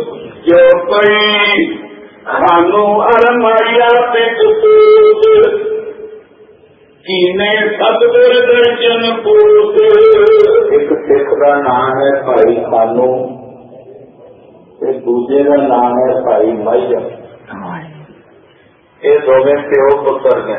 जो पई खानू अरमाया पिट पूत कीने सतगुर दर्शन पूत। एक सिख का नाम है भाई खानू, दूजे का नाम है भाई माइया। ये दोवें प्यो पुत्र ने।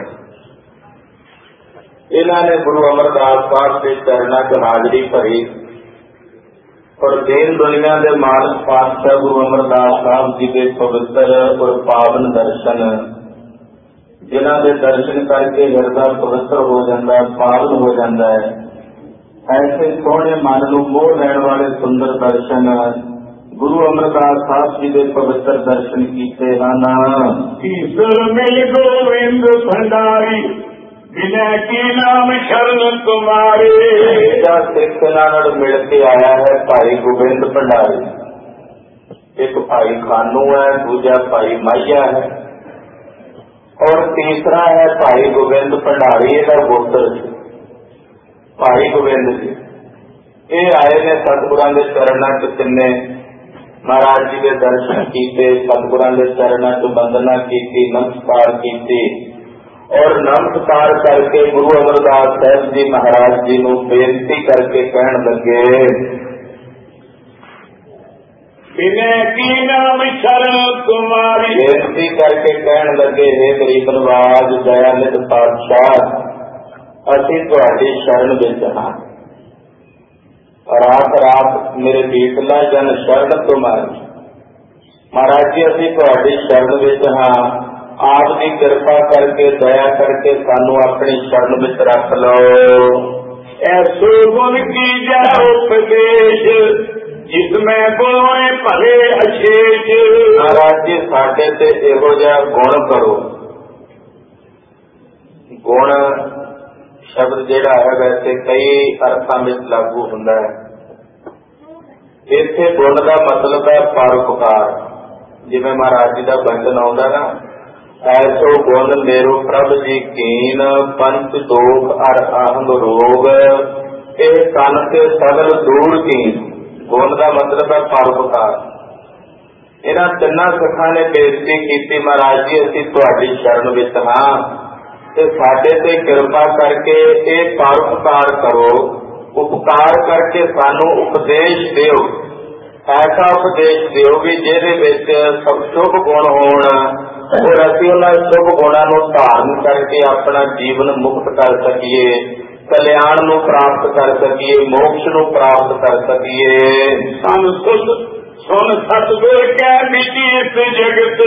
इन्होंने गुरु अमरदास साहब के चरणों च हाजरी भरी और दीन दुनिया के मानस पातशाह गुरु अमरदास साहब जी के पवित्र और पावन दर्शन, जिन्हों के दर्शन करके हृदय पवित्र हो जाता है, पावन हो जाता है। ऐसे सोहने मन को मोह लैण वाले सुंदर दर्शन गुरु अमरदास साहब जी के पवित्र दर्शन किए हैं। ईश्वर मिल गोविंद भंडारी विनय की नाम शरण तुम्हारे। सिख नाल मिल के आया है भाई गोविंद भंडारी। एक भाई खानू है, दूजा भाई माइया है और तीसरा है भाई गोविंद भंडारी। इसका पुत्र भाई गोविंद जी ये आए ने सतगुरां दे चरणों च तिन्ने महाराज जी के दर्शन किए, सतगुरां दे चरणों च वंदना की, नमस्कार की और नमस्कार करके गुरु अमरदास साहब जी महाराज जी को बेनती करके कहन लगे, विनय की नाम शरण तुम्हारी। बेनती करके कहन लगे, हे गरीब नवाज दयानिध पातशाह, असीं तुहाडी शरण विच हां। रात रात मेरे बीतला जन शरण तुम्हारी। महाराज जी असीं तुहाडी शरण विच हां, आप की कृपा करके दया करके सानू अपनी शरण विच रख लो। ऐसो गुण की जय उपदेश जिसमें गुण भले अशेष। महाराज जी साडे ते इहो जिहा गुण करो। गुण शब्द जिहड़ा है वैसे कई अर्थां विच लागू हुंदा है। इत्थे गुण का मतलब है परोपकार। जिवें महाराज जी का वचन आउंदा ना, ऐसो गुण मेरो प्रभ जी कीन पंच दोख अर आहंग रोग ਇਹ तन से सगल दूर कीन। गुण का मतलब है परोपकार। इन्हां तिन्नां सिखां ने बेनती की, महाराज जी असीं तुहाडी शरण विच हां ते साडे ते किरपा करके ये परोपकार करो, उपकार करके सानू उपदेश दिओ। ऐसा उपदेश दिओ भी जिहदे विच सब शुभ गुण होण और असीं उन्हां शुभ गुणां नूं धारण करके अपना जीवन मुक्त कर सकीए, कल्याण नूं प्राप्त कर सकीए, मोक्ष नूं प्राप्त कर सकीए। सन सुन सतगुर कै मिटी इस जगत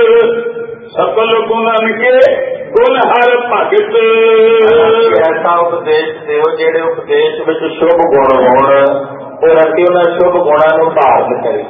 सकल गुणन के गुण हर भगत। ऐसा उपदेश दिओ जिहड़े उपदेश विच शुभ गुण होण और असीं उन्हां शुभ गुणां नूं धारण करीए।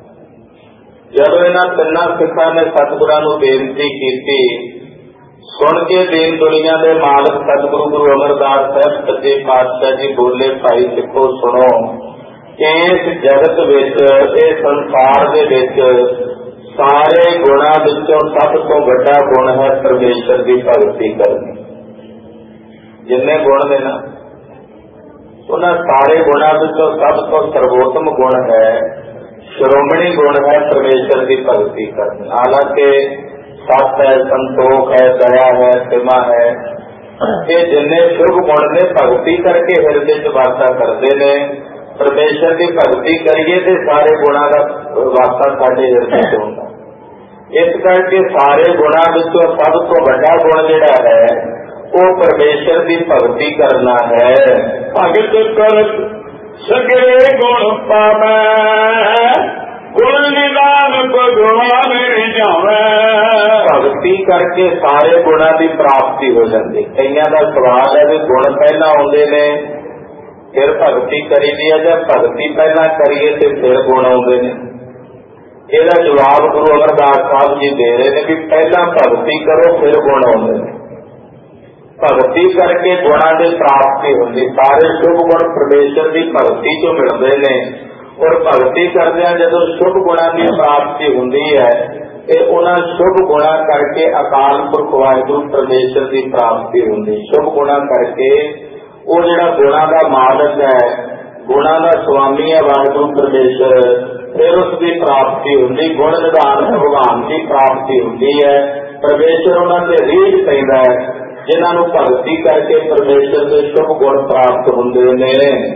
जदों इन्हां तिन्नां सिखां ने सतगुरां नूं बेनती की, सुन के दीन दुनिया के मालक सतगुरु गुरु अमरदास साहब सच्चे पातशाह जी बोले, भाई सिखो सुनो, इस जगत विच इस संसार दे विच सारे गुणां विचों सब तो वड्डा गुण है परमेश्वर की भगती करनी। जिन्ने गुण ने ना उन्हां सारे गुणां विचों सब तो सर्वोत्तम गुण है, श्रोमणी गुण है परमेश्वर की भगती करनी। हालांकि सत है, संतोख है, दया है, क्षमा है, ये जिन्ने शुभ गुण ने भगती करके हृदय च वासा करते ने। परमेश्वर की भगती करिए तो सारे गुणों का वासा साडे हृदय च होंदा। इस करके सारे गुणों विचों सब तो वड्डा गुण जिहड़ा है वो परमेश्वर की भगती करना है। भगत कर सगले गुण पावै, गुण निदान भगवान रिझावै। भगती करके सारे गुणों की प्राप्ति हो जाती। कईयां दा सवाल है कि गुण पहला आउंदे ने फिर भगती करी दी है, जब भगती पहला करिए तो फिर गुण आउंदे ने। इसका जवाब गुरु अमरदास साहब जी दे रहे हैं कि पहला भगती करो फिर गुण आउंदे ने। भगती करके गुणों की प्राप्ति होती। सारे शुभ गुण परमेश्वर की भगती चो मिलते हैं और भगती करदे जदों शुभ गुणों की प्राप्ति होती है तो उन्होंने शुभ गुणा करके अकाल पुरख वाहिगुरु परमेश्वर की प्राप्ति होती। शुभ गुणा करके वो जिहड़ा गुणा का मालक है, गुणा का स्वामी है वाहिगुरु परमेश्वर, फिर उसकी प्राप्ति होंगी। गुण निधान भगवान की प्राप्ति होंगी है। परमेश्वर उन्होंने रीझ पैदा है जिन्होंने भगती करके परमेश्वर के शुभ गुण प्राप्त होंगे ने।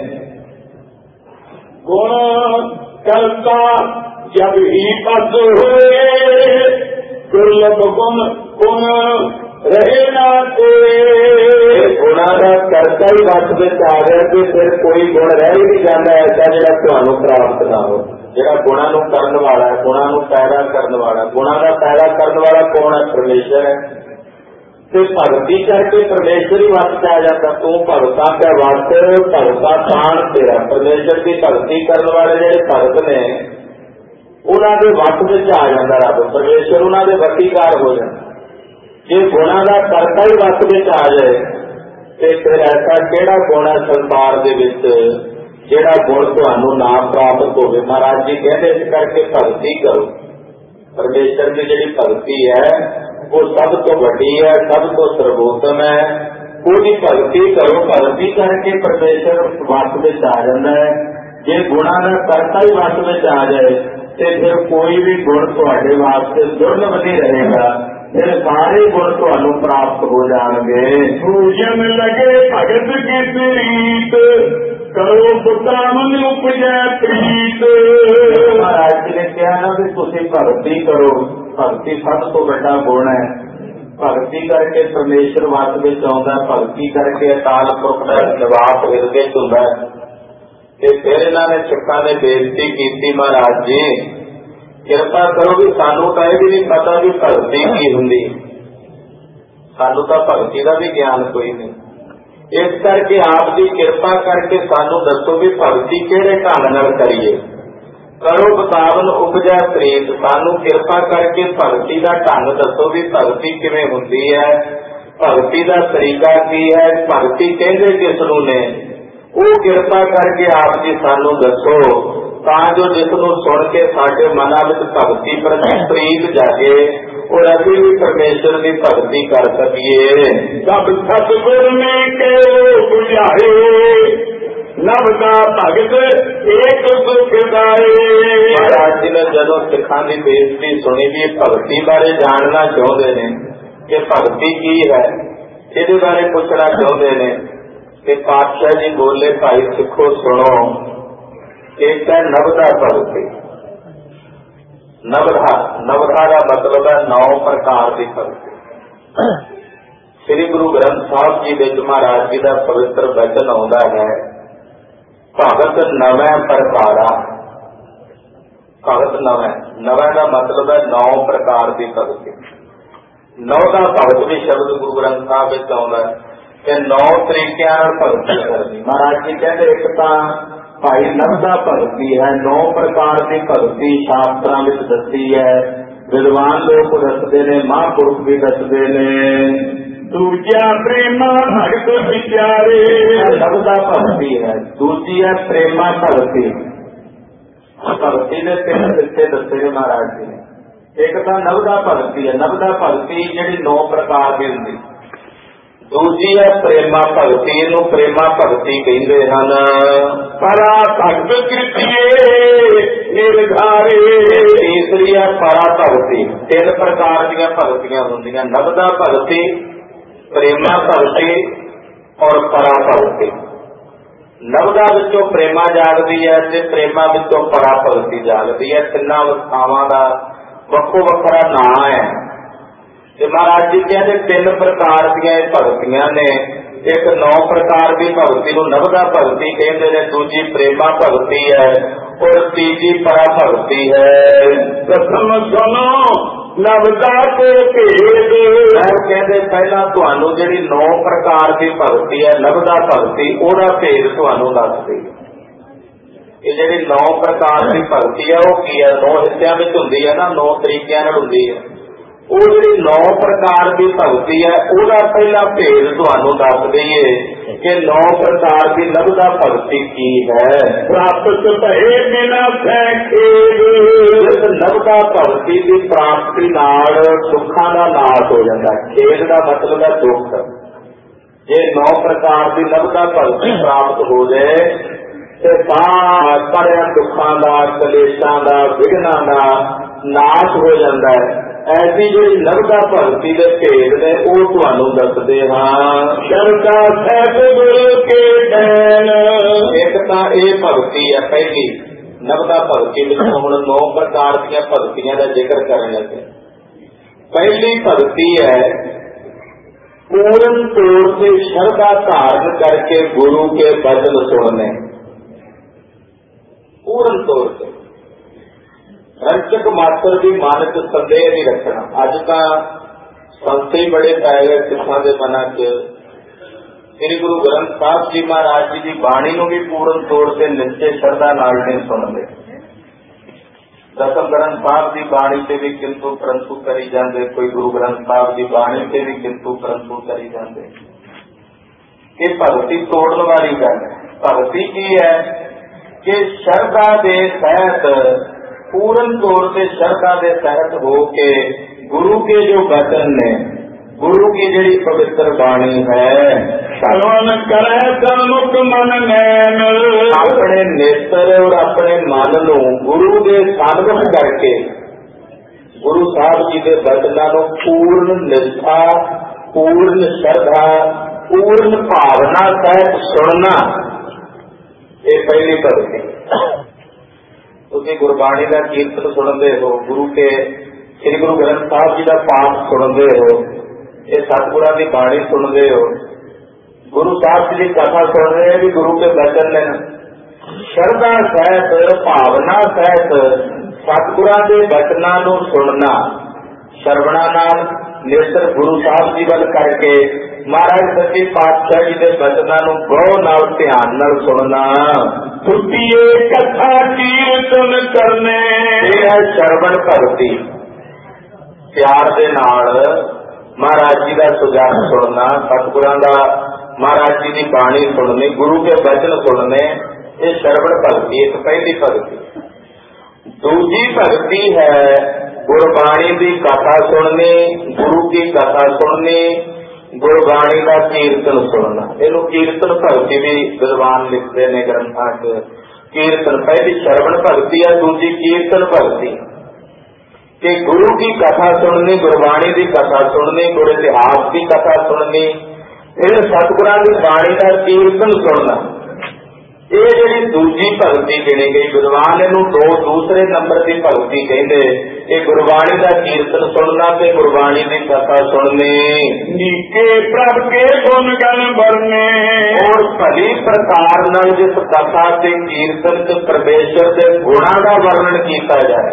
गुण करता जब ही पद हुए दुर्लभ गुण गुण रहे ना कोई। गुणा का करता ही वस में आ गया कि फिर कोई गुण रह ही नहीं जाता ऐसा जो तुहानू प्राप्त ना हो। ਜਿਹੜਾ ਗੁਣਾਂ ਨੂੰ ਕਰਨ ਵਾਲਾ ਹੈ, ਗੁਣਾਂ ਨੂੰ ਪੈਦਾ ਕਰਨ ਵਾਲਾ, ਗੁਣਾਂ ਦਾ ਪੈਦਾ ਕਰਨ ਵਾਲਾ ਕੌਣ ਹੈ? ਪਰਮੇਸ਼ਰ ਹੈ। ਤੇ ਭਗਤੀ ਕਰਕੇ ਪਰਮੇਸ਼ਰ ਹੀ ਵਸ ਚ ਆ ਜਾਂਦਾ। ਤੂੰ ਭਗਤਾਂ ਕੇ ਵਸ, ਭਗਤਾਂ ਤਾਣ ਤੇਰਾ। ਪਰਮੇਸ਼ਰ ਦੀ ਭਗਤੀ ਕਰਨ ਵਾਲੇ ਜਿਹੜੇ ਭਗਤ ਨੇ ਉਹਨਾਂ ਦੇ ਵਸ ਵਿੱਚ ਆ ਜਾਂਦਾ ਰੱਬ। ਪਰਮੇਸ਼ਰ ਉਹਨਾਂ ਦੇ ਵਸੀਕਾਰ ਹੋ ਜਾਂਦਾ। ਜੇ ਗੁਣਾਂ ਦਾ ਕਰਤਾ ਹੀ ਵਸ ਵਿੱਚ ਆ ਜਾਏ ਤੇ ਫਿਰ ਐਸਾ ਕਿਹੜਾ ਗੁਣ ਹੈ ਸੰਸਾਰ ਦੇ ਵਿੱਚ ਜਿਹੜਾ ਗੁਣ ਤੁਹਾਨੂੰ ਨਾ ਪ੍ਰਾਪਤ ਹੋਵੇ। ਮਹਾਰਾਜ ਜੀ ਕਹਿੰਦੇ ਇਸ ਕਰਕੇ ਭਗਤੀ ਕਰੋ। ਪਰਮੇਸ਼ਰ ਦੀ ਜਿਹੜੀ ਭਗਤੀ ਹੈ ਉਹ ਸਭ ਤੋਂ ਵੱਡੀ ਹੈ, ਸਭ ਤੋਂ ਸਰਵੋਤਮ ਹੈ। ਉਹਦੀ ਭਗਤੀ ਕਰੋ। ਭਗਤੀ ਕਰਕੇ ਪਰਮੇਸ਼ਰ ਵਸ ਵਿੱਚ ਆ ਜਾਂਦਾ ਹੈ। ਜੇ ਗੁਣਾਂ ਦਾ ਕਰਤਾ ਹੀ ਵਸ ਵਿੱਚ ਆ ਜਾਏ ਤੇ ਫਿਰ ਕੋਈ ਵੀ ਗੁਣ ਤੁਹਾਡੇ ਵਾਸਤੇ ਦੁਰਲਭ ਨਹੀਂ ਰਹੇਗਾ। ਫਿਰ ਸਾਰੇ ਗੁਣ ਤੁਹਾਨੂੰ ਪ੍ਰਾਪਤ ਹੋ ਜਾਣਗੇ। ਪੂਜਨ ਲਗੇ ਭਗਤ ਕੀ ਪ੍ਰੀਤ ਕਰੋ ਪੁੱਤਰਾ ਮਨ ਉਪਜੈ ਪ੍ਰੀਤ। ਮਹਾਰਾਜ ਜੀ ਨੇ ਕਿਹਾ ਨਾ ਵੀ ਤੁਸੀਂ ਭਗਤੀ ਕਰੋ। ਭਗਤੀ ਸਭ ਤੋਂ ਵੱਡਾ ਗੁਣ ਹੈ। ਭਗਤੀ ਕਰਕੇ ਪਰਮੇਸ਼ਰ ਵਸ ਵਿੱਚ ਆਉਂਦਾ। ਭਗਤੀ ਕਰਕੇ ਅਕਾਲ ਪੁਰਖ ਦਾ ਨਿਵਾਸ ਹਿਰਦੇ ਵਿੱਚ ਹੁੰਦਾ ਹੈ। ਤੇ ਫਿਰ ਇਹਨਾਂ ਨੇ ਸਿੱਖਾਂ ਨੇ ਬੇਨਤੀ ਕੀਤੀ, ਮਹਾਰਾਜ ਜੀ ਕਿਰਪਾ ਕਰੋ ਵੀ ਸਾਨੂੰ ਤਾਂ ਇਹ ਵੀ ਨਹੀਂ ਪਤਾ ਵੀ ਭਗਤੀ ਕੀ ਹੁੰਦੀ। ਸਾਨੂੰ ਤਾਂ ਭਗਤੀ ਦਾ ਵੀ ਗਿਆਨ ਕੋਈ ਨਹੀਂ। ਇਸ ਕਰਕੇ ਆਪ ਦੀ ਕਿਰਪਾ ਕਰਕੇ ਸਾਨੂੰ ਦੱਸੋ ਵੀ ਭਗਤੀ ਕਿਹੜੇ ਢੰਗ ਨਾਲ ਕਰੀਏ। ਕਰੋ ਬਤਾਵਨ ਉਪਜੈ ਪ੍ਰੀਤ। ਸਾਨੂੰ ਕਿਰਪਾ ਕਰਕੇ ਭਗਤੀ ਦਾ ਢੰਗ ਦੱਸੋ ਵੀ ਭਗਤੀ ਕਿਵੇਂ ਹੁੰਦੀ ਹੈ, ਭਗਤੀ ਦਾ ਤਰੀਕਾ ਕੀ ਹੈ, ਭਗਤੀ ਕਹਿੰਦੇ ਕਿਸ ਨੂੰ ਨੇ। ਉਹ ਕਿਰਪਾ ਕਰਕੇ ਆਪ ਜੀ ਸਾਨੂੰ ਦੱਸੋ ਤਾਂ ਜੋ ਜਿਸ ਨੂੰ ਸੁਣ ਕੇ ਸਾਡੇ ਮਨਾਂ ਵਿੱਚ ਭਗਤੀ ਪ੍ਰਤੀ ਪ੍ਰੀਤ ਜਾਗੇ और अभी भी परमेश्वर की भक्ति कर सकिए। सब सतगुर में के बुझाए नव का भगत एक दुख गाए। महाराज जी ने जदों सिखा की बेनती सुनी भी भगती बारे जानना चाहते हैं कि भगती की है, ये बारे पूछना चाहते हैं कि पातशाह जी बोले भाई सिखो सुनो, एक है नवदा भगती। नवधा नवधा का मतलब है 9 प्रकार की भगती। श्री गुरु ग्रंथ साहब जी विच महाराज जी का पवित्र वचन आउंदा है भगत नवै प्रकारा। भगत नवै, नवै का मतलब है 9 प्रकार की भगती। 9 का भगत भी शब्द गुरु ग्रंथ साहब विच आउंदा है कि 9 तरीकों नाल भगती करनी। महाराज जी कहते एक तां भाई नवदा भगती है, 9 प्रकार की भगती शास्त्रां विच दसी है। विद्वान लोग दसदे ने, महापुरुष भी दसदे ने। दूजा प्रेमा भगत विचारे। नवदा भगती है। दूजी है प्रेमा भगती। भगती ने 3 हिस्से दसे ने महाराज जी ने। एक तो नवदा भगती है। नवदा भगती जिहड़ी 9 प्रकार की हुंदी। दूजी है प्रेमा भगती, इनू प्रेमा भगती कहते हैं। परा भगत कृतिए निर्धारे। तीसरी है परा भगती। 3 प्रकार दी भगतियां होंदियां, नवदा भगती, प्रेमा भगती और परा भगती। नवदा विचों प्रेमा जागदी है ते प्रेमा विचों परा भगती जागदी है। तिन्नां अवस्थावां दा वक्खो वखरा नाम है। महाराज जी कहते 3 प्रकार दी भगतियां ने। एक 9 प्रकार की भगती को नवदा भगती कहते हैं, दूजी प्रेमा भगती है और तीजी परा भगती है। प्रथम सुनो नवदा को भेद। कहते पहला तुहानू जिहड़ी 9 प्रकार की भगती है नवदा भगती, ओहदा भेद तुहानू दस दी। ये जिहड़ी 9 प्रकार की भगती है वह की है, 9 हिस्सिਆਂ ਵਿੱਚ ਹੁੰਦੀ है ना, 9 तरीकों ਨਾਲ ਹੁੰਦੀ है। ਉਹ ਜਿਹੜੀ 9 प्रकार की भगती है ਉਹਦਾ ਪਹਿਲਾ ਭੇਦ ਤੁਹਾਨੂੰ ਦੱਸ ਦਈਏ कि 9 प्रकार की नवदा भगती की है। प्राप्त भये बिना खेद। नवदा भगती की प्राप्ति नाल दुखों का नाश हो जाता है। खेद का मतलब है दुख। जे 9 प्रकार की नवदा भगती प्राप्त हो जाए ਤੇ ਸਾਰਿਆਂ ਦੁੱਖਾਂ ਦਾ, ਕਲੇਸ਼ਾਂ ਦਾ, ਵਿਘਨਾਂ ਦਾ ਨਾਸ਼ ਹੋ ਜਾਂਦਾ ਹੈ। ਐਸੀ ਜਿਹੜੀ ਨਵਦਾ ਭਗਤੀ ਦੇ ਭੇਦ ਨੇ ਉਹ ਤੁਹਾਨੂੰ ਦੱਸਦੇ ਹਾਂ। ਸ਼ਰਧਾ ਸਹਿਤ ਗੁਰੂ ਕੇ ਡੈਨ। ਇੱਕ ਤਾਂ ਇਹ ਭਗਤੀ ਹੈ ਪਹਿਲੀ ਨਵਦਾ ਭਗਤੀ ਵਿੱਚ। ਹੁਣ 9 ਪ੍ਰਕਾਰ ਦੀਆਂ ਭਗਤੀਆਂ ਦਾ ਜ਼ਿਕਰ ਕਰਨ ਲੱਗੇ। ਪਹਿਲੀ ਭਗਤੀ ਹੈ ਪੂਰਨ ਤੌਰ ਤੇ ਸ਼ਰਧਾ ਧਾਰਨ ਕਰਕੇ ਗੁਰੂ ਕੇ ਬਚਨ ਸੁਣਨੇ। ਪੂਰਨ ਤੌਰ ਤੇ ਰੰਚਕ ਮਾਤਰ ਵੀ ਮਨ ਚ ਸੰਦੇਹ ਨਹੀਂ ਰੱਖਣਾ। ਅੱਜ ਤਾਂ ਸੰਤੇ ਹੀ ਬੜੇ ਪੈ ਗਏ ਸਿੱਖਾਂ ਦੇ ਮਨਾਂ ਚ। ਸ੍ਰੀ ਗੁਰੂ ਗ੍ਰੰਥ ਸਾਹਿਬ ਜੀ ਮਹਾਰਾਜ ਜੀ ਦੀ ਬਾਣੀ ਨੂੰ ਵੀ ਪੂਰਨ ਤੌਰ ਤੇ ਨਿਸ਼ਚੇ ਸ਼ਰਧਾ ਨਾਲ ਨਹੀਂ ਸੁਣਦੇ। ਦਸਮ ਗ੍ਰੰਥ ਸਾਹਿਬ ਦੀ ਬਾਣੀ ਤੇ ਵੀ ਕਿੰਤੂ ਪਰੰਤੂ ਕਰੀ ਜਾਂਦੇ, ਕੋਈ ਗੁਰੂ ਗ੍ਰੰਥ ਸਾਹਿਬ ਦੀ ਬਾਣੀ ਤੇ ਵੀ ਕਿੰਤੂ ਪਰੰਤੂ ਕਰੀ ਜਾਂਦੇ। ਇਹ ਭਗਤੀ ਤੋੜਨ ਵਾਲੀ ਗੱਲ ਹੈ। ਭਗਤੀ ਕੀ ਹੈ ਕਿ ਸ਼ਰਧਾ ਦੇ ਸਹਿਤ, ਪੂਰਨ ਤੌਰ ਤੇ ਸ਼ਰਧਾ ਦੇ ਸਹਿਤ ਹੋ ਕੇ ਗੁਰੂ ਕੇ ਜੋ ਬਚਨ ਨੇ, ਗੁਰੂ की ਜਿਹੜੀ ਪਵਿੱਤਰ ਬਾਣੀ ਹੈ, ਸਰਵਨ ਕਰੇ ਸਨਮੁਖ ਮਨ ਨੈਣ। ਆਪਣੇ ਨੇਤਰ ਔਰ ਆਪਣੇ ਮਨ ਨੂੰ ਗੁਰੂ ਦੇ ਸਨਮੁਖ ਕਰਕੇ ਗੁਰੂ ਸਾਹਿਬ ਜੀ ਦੇ ਬਚਨਾਂ ਨੂੰ ਪੂਰਨ ਨਿਸ਼ਠਾ, ਪੂਰਨ ਸ਼ਰਧਾ, ਪੂਰਨ ਭਾਵਨਾ ਸਹਿਤ ਸੁਣਨਾ। ਇਹ ਪਹਿਲੀ ਭਗਤੀ। ਤੁਸੀਂ ਗੁਰਬਾਣੀ ਦਾ ਕੀਰਤਨ ਸੁਣਦੇ ਹੋ, ਗੁਰੂ ਕੇ ਸ੍ਰੀ ਗੁਰੂ ਗ੍ਰੰਥ ਸਾਹਿਬ ਜੀ ਦਾ ਪਾਠ ਸੁਣਦੇ ਹੋ, ਇਹ ਸਤਿਗੁਰਾਂ ਦੀ ਬਾਣੀ ਸੁਣਦੇ ਹੋ, ਗੁਰੂ ਸਾਹਿਬ ਜੀ ਦੀ ਕਥਾ ਸੁਣ ਰਹੇ ਵੀ ਗੁਰੂ ਕੇ ਬਚਨ ਨੇ। ਸ਼ਰਧਾ ਸਹਿਤ, ਭਾਵਨਾ ਸਹਿਤ ਸਤਿਗੁਰਾਂ ਦੇ ਬਚਨਾਂ ਨੂੰ ਸੁਣਨਾ। ਸ਼ਰਵਣਾ ਨਾਲ ਨੇਤਰ ਗੁਰੂ ਸਾਹਿਬ ਜੀ ਵੱਲ ਕਰਕੇ ਮਹਾਰਾਜ ਸੱਚੇ ਪਾਤਸ਼ਾਹ ਜੀ ਦੇ ਬਚਨਾਂ ਨੂੰ ਗੌਰ ਨਾਲ ਧਿਆਨ ਨਾਲ ਸੁਣਨਾ। ਸੁਣੀਏ ਕਥਾ ਕੀਰਤਨ ਕਰਨੇ। ਇਹ ਹੈ ਸ਼ਰਵਣ ਭਗਤੀ। ਪਿਆਰ ਦੇ ਨਾਲ ਮਹਾਰਾਜ ਜੀ ਦਾ ਸੁਜਾਨ ਸੁਣਨਾ, ਸਤਿਗੁਰਾਂ ਦਾ, ਮਹਾਰਾਜ ਜੀ ਦੀ ਬਾਣੀ ਸੁਣਨੀ, ਗੁਰੂ ਕੇ ਬਚਨ ਸੁਣਨੇ। ਇਹ ਸ਼ਰਵਣ ਭਗਤੀ ਇੱਕ ਪਹਿਲੀ ਭਗਤੀ। ਦੂਜੀ ਭਗਤੀ ਹੈ ਗੁਰਬਾਣੀ ਦੀ ਕਥਾ ਸੁਣਨੀ, ਗੁਰੂ की ਕਥਾ ਸੁਣਨੀ, ਗੁਰਬਾਣੀ ਦਾ ਕੀਰਤਨ ਸੁਣਨਾ। ਇਹਨੂੰ ਕੀਰਤਨ ਭਗਤੀ ਵੀ ਵਿਦਵਾਨ ਲਿਖਦੇ ਨੇ ਗ੍ਰੰਥਾਂ 'ਚ। ਕੀਰਤਨ ਪਹਿਲੀ ਸ਼ਰਵਣ ਭਗਤੀ ਹੈ, ਦੂਜੀ ਕੀਰਤਨ ਭਗਤੀ। कि गुरु की कथा सुननी, गुरबाणी की कथा सुननी, गुरु इतिहास की कथा सुननी, फिर सतगुरां की बाणी का कीर्तन सुनना। ये जी दूजी भगती गिनी गई। विद्वान इहनूं दो दूसरे नंबर की भगती कहते। ये गुरबाणी का कीर्तन सुनना ते गुरबाणी की कथा सुननी। नीके प्रभ के गुण गण बरने। और भली प्रकार नाल जिस कथा ते कीर्तन ते परमेश्वर के गुणां का वर्णन किया जाए।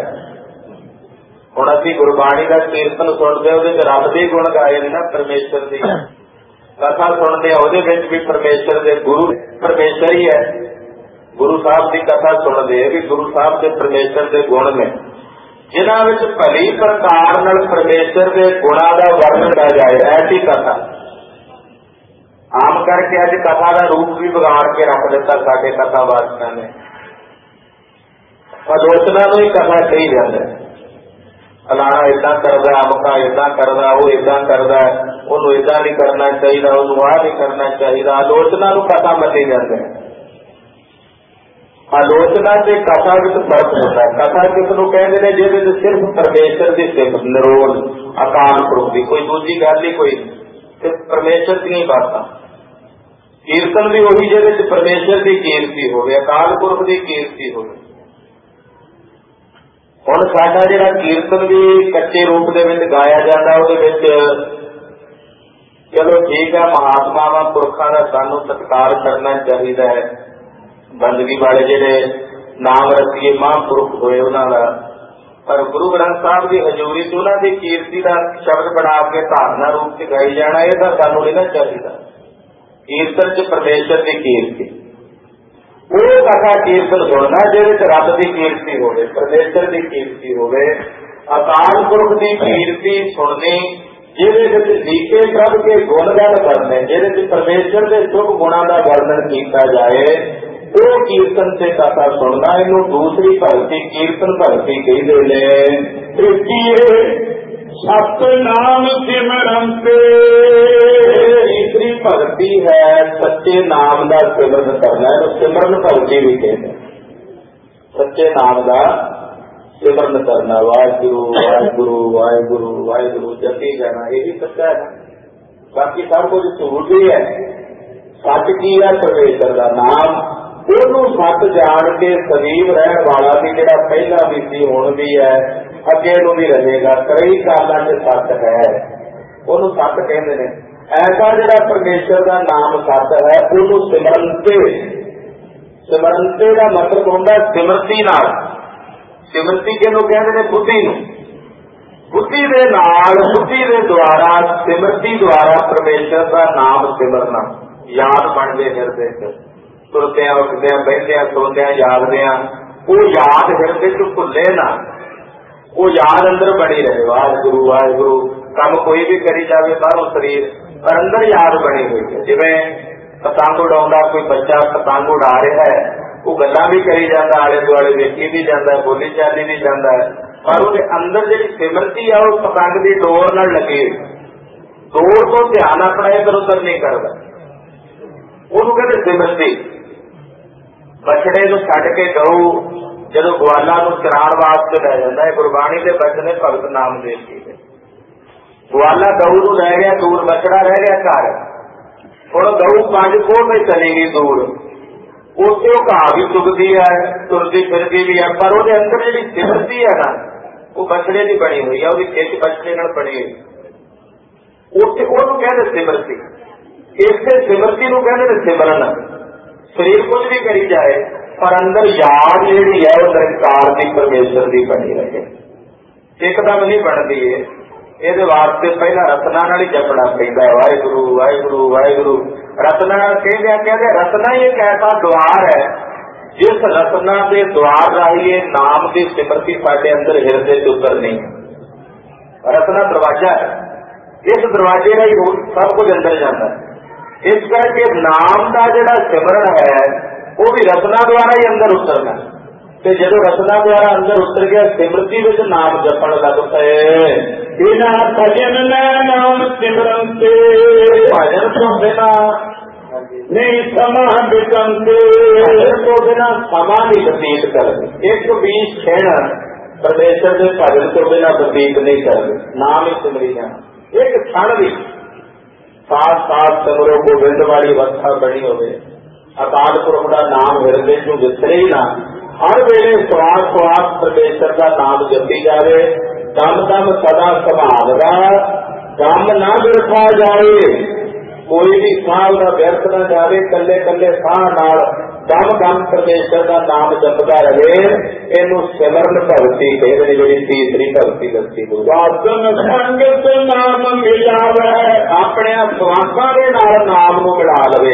ਹੁਣ ਅਸੀਂ ਗੁਰਬਾਣੀ ਦਾ ਕੀਰਤਨ ਸੁਣਦੇ ਉਹਦੇ ਚ ਰੱਬ ਦੇ ਗੁਣ ਗਾਏ ਨੇ ਨਾ, ਪਰਮੇਸ਼ਰ ਦੀ ਕਥਾ ਸੁਣਦੇ ਆ ਉਹਦੇ ਵਿੱਚ ਵੀ ਪਰਮੇਸ਼ਰ ਦੇ, ਗੁਰੂ ਪਰਮੇਸ਼ਰ ਹੀ ਹੈ। ਗੁਰੂ ਸਾਹਿਬ ਦੀ ਕਥਾ ਸੁਣਦੇ ਵੀ ਗੁਰੂ ਸਾਹਿਬ ਦੇ ਪਰਮੇਸ਼ਰ ਦੇ ਗੁਣ ਨੇ, ਜਿਨ੍ਹਾਂ ਵਿੱਚ ਭਲੀ ਪ੍ਰਕਾਰ ਨਾਲ ਪਰਮੇਸ਼ਰ ਦੇ ਗੁਣਾਂ ਦਾ ਵਰਣਨ ਕੀਤਾ ਜਾਏ। ਐਸੀ ਕਥਾ ਆਮ ਕਰਕੇ ਅੱਜ ਕਥਾ ਦਾ ਰੂਪ ਵੀ ਵਿਗਾੜ ਕੇ ਰੱਖ ਦਿੱਤਾ ਸਾਡੇ ਕਥਾਵਾਚਕਾਂ ਨੇ। ਆਲੋਚਨਾ ਨੂੰ ਹੀ ਕਥਾ ਕਹੀ ਜਾਂਦਾ। ਫਲਾਣਾ ਏਦਾਂ ਕਰਦਾ, ਅਮਕਾ ਏਦਾਂ ਕਰਦਾ, ਉਹ ਏਦਾਂ ਕਰਦਾ, ਉਹਨੂੰ ਏਦਾਂ ਨਹੀਂ ਕਰਨਾ ਚਾਹੀਦਾ, ਉਹਨੂੰ ਆਹ ਨਹੀਂ ਕਰਨਾ ਚਾਹੀਦਾ। ਆਲੋਚਨਾ ਨੂੰ ਕਥਾ ਮੰਨੀ ਜਾਂਦਾ। ਆਲੋਚਨਾ ਤੇ ਕਥਾ ਵਿੱਚ ਫਰਕ ਹੁੰਦਾ ਹੈ। ਕਥਾ ਕਿਸ ਨੂੰ ਕਹਿੰਦੇ ਨੇ ਜਿਹਦੇ ਵਿੱਚ ਸਿਰਫ ਪਰਮੇਸ਼ਰ ਦੀ ਸਿਫਤ, ਨਿਰੋਲ ਅਕਾਲ ਪੁਰਖ ਦੀ, ਕੋਈ ਦੂਜੀ ਗੱਲ ਹੀ ਕੋਈ, ਸਿਰਫ ਪਰਮੇਸ਼ਰ ਦੀਆਂ ਬਾਤਾਂ। ਕੀਰਤਨ ਵੀ ਉਹੀ ਜਿਹਦੇ ਵਿੱਚ ਪਰਮੇਸ਼ਰ ਦੀ ਕੀਰਤੀ ਹੋਵੇ, ਅਕਾਲ ਪੁਰਖ ਦੀ ਕੀਰਤੀ ਹੋਵੇ। ਹੁਣ ਸਾਡਾ ਜਿਹੜਾ ਕੀਰਤਨ ਵੀ ਕੱਚੇ ਰੂਪ ਦੇ ਵਿੱਚ ਗਾਇਆ ਜਾਂਦਾ, ਉਹਦੇ ਵਿੱਚ ਚਲੋ ਠੀਕ ਹੈ, ਮਹਾਤਮਾਵਾਂ ਪੁਰਖਾਂ ਦਾ ਸਾਨੂੰ ਸਤਿਕਾਰ ਕਰਨਾ ਚਾਹੀਦਾ ਹੈ। ਬੰਦਗੀ ਵਾਲੇ ਜਿਹੜੇ ਨਾਮ ਰਸੀਏ ਮਹਾਂਪੁਰਖ ਹੋਏ ਉਹਨਾਂ ਦਾ, ਪਰ ਗੁਰੂ ਗ੍ਰੰਥ ਸਾਹਿਬ ਦੀ ਹਜ਼ੂਰੀ ਚ ਉਹਨਾਂ ਦੀ ਕੀਰਤੀ ਦਾ ਸ਼ਬਦ ਬਣਾ ਕੇ ਧਾਰਨਾ ਰੂਪ ਚ ਗਾਈ ਜਾਣਾ, ਇਹ ਤਾਂ ਸਾਨੂੰ ਨਹੀਂ ਨਾ ਚਾਹੀਦਾ। ਕੀਰਤਨ ਚ ਪਰਮੇਸ਼ਰ ਦੀ ਕੀਰਤੀ, ਉਹ ਕਥਾ ਕੀਰਤਨ ਸੁਣਨਾ ਜਿਹਦੇ ਚ ਰੱਬ ਦੀ ਕੀਰਤੀ ਹੋਵੇ, ਪਰਮੇਸ਼ਰ ਦੀ ਕੀਰਤੀ ਹੋਵੇ। ਅਕਾਲ ਪੁਰਖ ਦੀ ਕੀਰਤੀ ਸੁਣਨੀ ਜਿਹਦੇ ਵਿੱਚ ਲੀਕੇ ਪ੍ਰਭ ਕੇ ਗੁਣਗਾਨ ਕਰਨੇ, ਜਿਹਦੇ ਵਿੱਚ ਪਰਮੇਸ਼ਰ ਦੇ ਸ਼ੁਭ ਗੁਣਾਂ ਦਾ ਵਰਣਨ ਕੀਤਾ ਜਾਏ, ਉਹ ਕੀਰਤਨ ਤੇ ਕਥਾ ਸੁਣਨਾ। ਇਹਨੂੰ ਦੂਸਰੀ ਭਗਤੀ ਕੀਰਤਨ ਭਗਤੀ ਕਹਿੰਦੇ ਨੇ। ਸਤਿਨਾਮ ਸਿਮਰਨ ਤੇ ਤੀਸਰੀ ਭਗਤੀ भगती है सच्चे नाम का सिमरन करना है, सिमरन भगती भी कहते हैं। सच्चे नाम का सिमरन करना, वाहिगुरु वाहिगुरु वाहिगुरु वाहिगुरु जपी जाना, यही सच्चा है। बाकी सब कुछ झूठ ही है। सच की है परमेश्वर का नाम, ਉਹਨੂੰ सच जान के सजीव रहने वाला भी ਜਿਹੜਾ ਪਹਿਲਾਂ भी ਸੀ ਹੁਣ भी है ਅੱਗੇ ਨੂੰ भी रहेगा, कई कालों से सच है, ਉਹਨੂੰ सच कहते हैं। ऐसा ਜਿਹੜਾ परमेश्वर का नाम सच है ਉਹਨੂੰ सिमरनते, सिमरनते का मतलब होता सिमरती नाल। सिमरती किहनूं कहते हैं? बुद्धि नूं। बुद्धि दे नाल, बुद्धि दे द्वारा, सिमरती द्वारा परमेश्वर का नाम सिमरना, याद बनते हिरदे च, तुरद्या उठद्या बहद्या सोंद्या यादद्या, वो याद हिरदे च भुले ना, वो याद अंदर बनी रहे। वाहिगुरु वाहिगुरु काम कोई भी करी जाए बाहरों शरीर पर अंदर याद बनी हुई है। जिवें पतंग उड़ाउंदा कोई बच्चा पतंग उड़ा रहा है, वो गल्लां भी करी जाता, आले दुआले वेखी भी जाता, बोली चाली भी जाता है, पर उसके अंदर जी सिमरती है वो पतंग की डोर न लगे, डोर तो ध्यान अपना इधर उधर नहीं करता, ਉਹਨੂੰ कहते सिमरती। बछड़े ਨੂੰ ਛੱਡ के गऊ ਜਦੋਂ ਗਵਾਲਾ ਨੂੰ ਚਰਾਉਣ ਵਾਸਤੇ ਲੈ ਜਾਂਦਾ ਹੈ, ਗੁਰਬਾਣੀ ਦੇ ਬਚਨ ਭਗਤ ਨਾਮਦੇਵ ਜੀ ਦੇ। ਗਵਾਲਾ ਗਊ ਨੂੰ ਲੈ ਗਿਆ ਦੂਰ, ਬਛੜਾ ਰਹਿ ਗਿਆ ਘਰ। ਹੁਣ ਗਊ 5 ਕੋਹ ਤੇ ਚਲੀ ਗਈ ਦੂਰ, ਉੱਥੇ ਉਹ ਘਾਹ ਵੀ ਚੁਗਦੀ ਹੈ, ਤੁਰਦੀ ਫਿਰਦੀ ਵੀ ਹੈ, ਪਰ ਉਹਦੇ ਅੰਦਰ ਜਿਹੜੀ ਸਿਮਰਤੀ ਹੈ ਨਾ ਉਹ ਬਛੜੇ ਦੀ ਬਣੀ ਹੋਈ ਹੈ, ਉਹਦੀ ਖਿੱਚ ਬਛੜੇ ਨਾਲ ਬਣੀ ਹੋਈ, ਉੱਥੇ ਉਹਨੂੰ ਕਹਿੰਦੇ ਸਿਮਰਤੀ। ਇਸੇ ਸਿਮਰਤੀ ਨੂੰ ਕਹਿੰਦੇ ਨੇ ਸਿਮਰਨ। शरीर कुछ भी करी जाए पर अंदर याद जी है वो निरंकार की परमेश्वर की बनी रहे, एकदम नहीं बनती है। ये वास्ते पहला रत्ना नाल ही जपना पैंदा, वाहिगुरु वाहिगुरु वाहिगुरु। रत्ना कहते रत्ना ही एक ऐसा द्वार है जिस रत्ना के द्वार राही नाम की सिमरती साडे अंदर हिरदे च उतरनी। रत्ना दरवाजा है, इस दरवाजे राही सब कुछ अंदर जाता है। इस करके नाम का जिहड़ा सिमरन है वो भी रत्ना द्वारा ही अंदर उतरना, ते जदों रत्ना द्वारा अंदर उतर गया सिमरती विच नाम जपण लग पए, बिना भजन ने नाम सिमरन ते, भजन तो बिना नहीं समा बितंते, भजन तो बिना समा नहीं बतीत करते। 120 क्षण परमेश्वर के भजन तो बिना बतीत नहीं करते, नाम ही सिमरी जाना। एक क्षण भी साथ साथ सिमरो गोबिंद वाली अवस्था बनी होवे, अकाल पुरख का नाम हिरदे चों विसरे ही ना, हर वेले स्वास स्वास परमेश्वर का नाम जपी जावे। दम दम सदा संभालदा, दम ना बिरखा जाए, कोई भी साह का व्यर्थ न जाए, कल्ले कल्ले साह नाल दम दम परमेश्वर का नाम जपदा रहे। इनू सिमरन भगती कहते हैं, जी तीसरी भगती दसी। वासन संगत नाम मिलावे, अपने स्वासां दे नाल नाम नूं मिला लवे,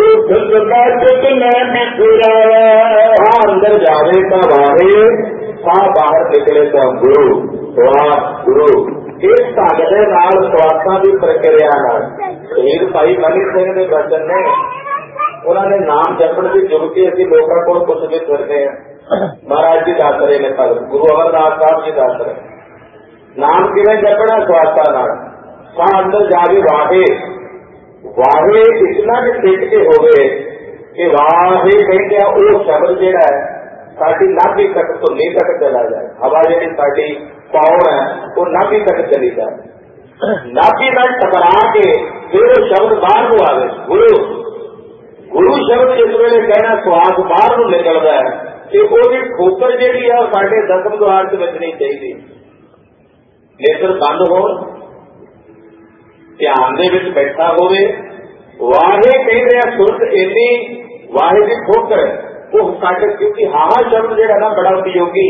अंदर जावे तो वाहे, साह बाहर निकले तो गुरु वाह गुरु। इस ढंग दे नाल स्वासां दी प्रक्रिया नाल शहीद भाई मनी सिंह दे बचन ने, उन्होंने नाम जपण की जुगती असीं लोकां कोल पुछदे फिरदे हैं। महाराज जी दस रहे ने, भगत गुरु अमरदास साहब जी दस रहे नाम किवें जपना, स्वासा नाल। साह अंदर जाके वाहे, वाहे इतना कि टिक के होवे कि वाहे कहते हैं वो शब्द जिहड़ा है साडी नाभि तक तो नींह तक चला जाए, हवा जिहड़ी साडी पौड़ है वो नाभि तक चली जाए, नाभि नाल टकरा के फिर वो शब्द बाहर को आवे। गुरु गुरु शब्द जिस वेले कहना स्वास बाहर नूं निकलदा है कि ओहदी ठोकर जिहड़ी है साडे दसम द्वार च वजनी चाहिदी। नेत्र बंद हो, ध्यान दे विच बैठा होवे, वाहे कहते हैं सुरत इन्नी वाहे की ठोकर वो साडे, क्योंकि हाहा शब्द जिहड़ा ना बड़ा उपयोगी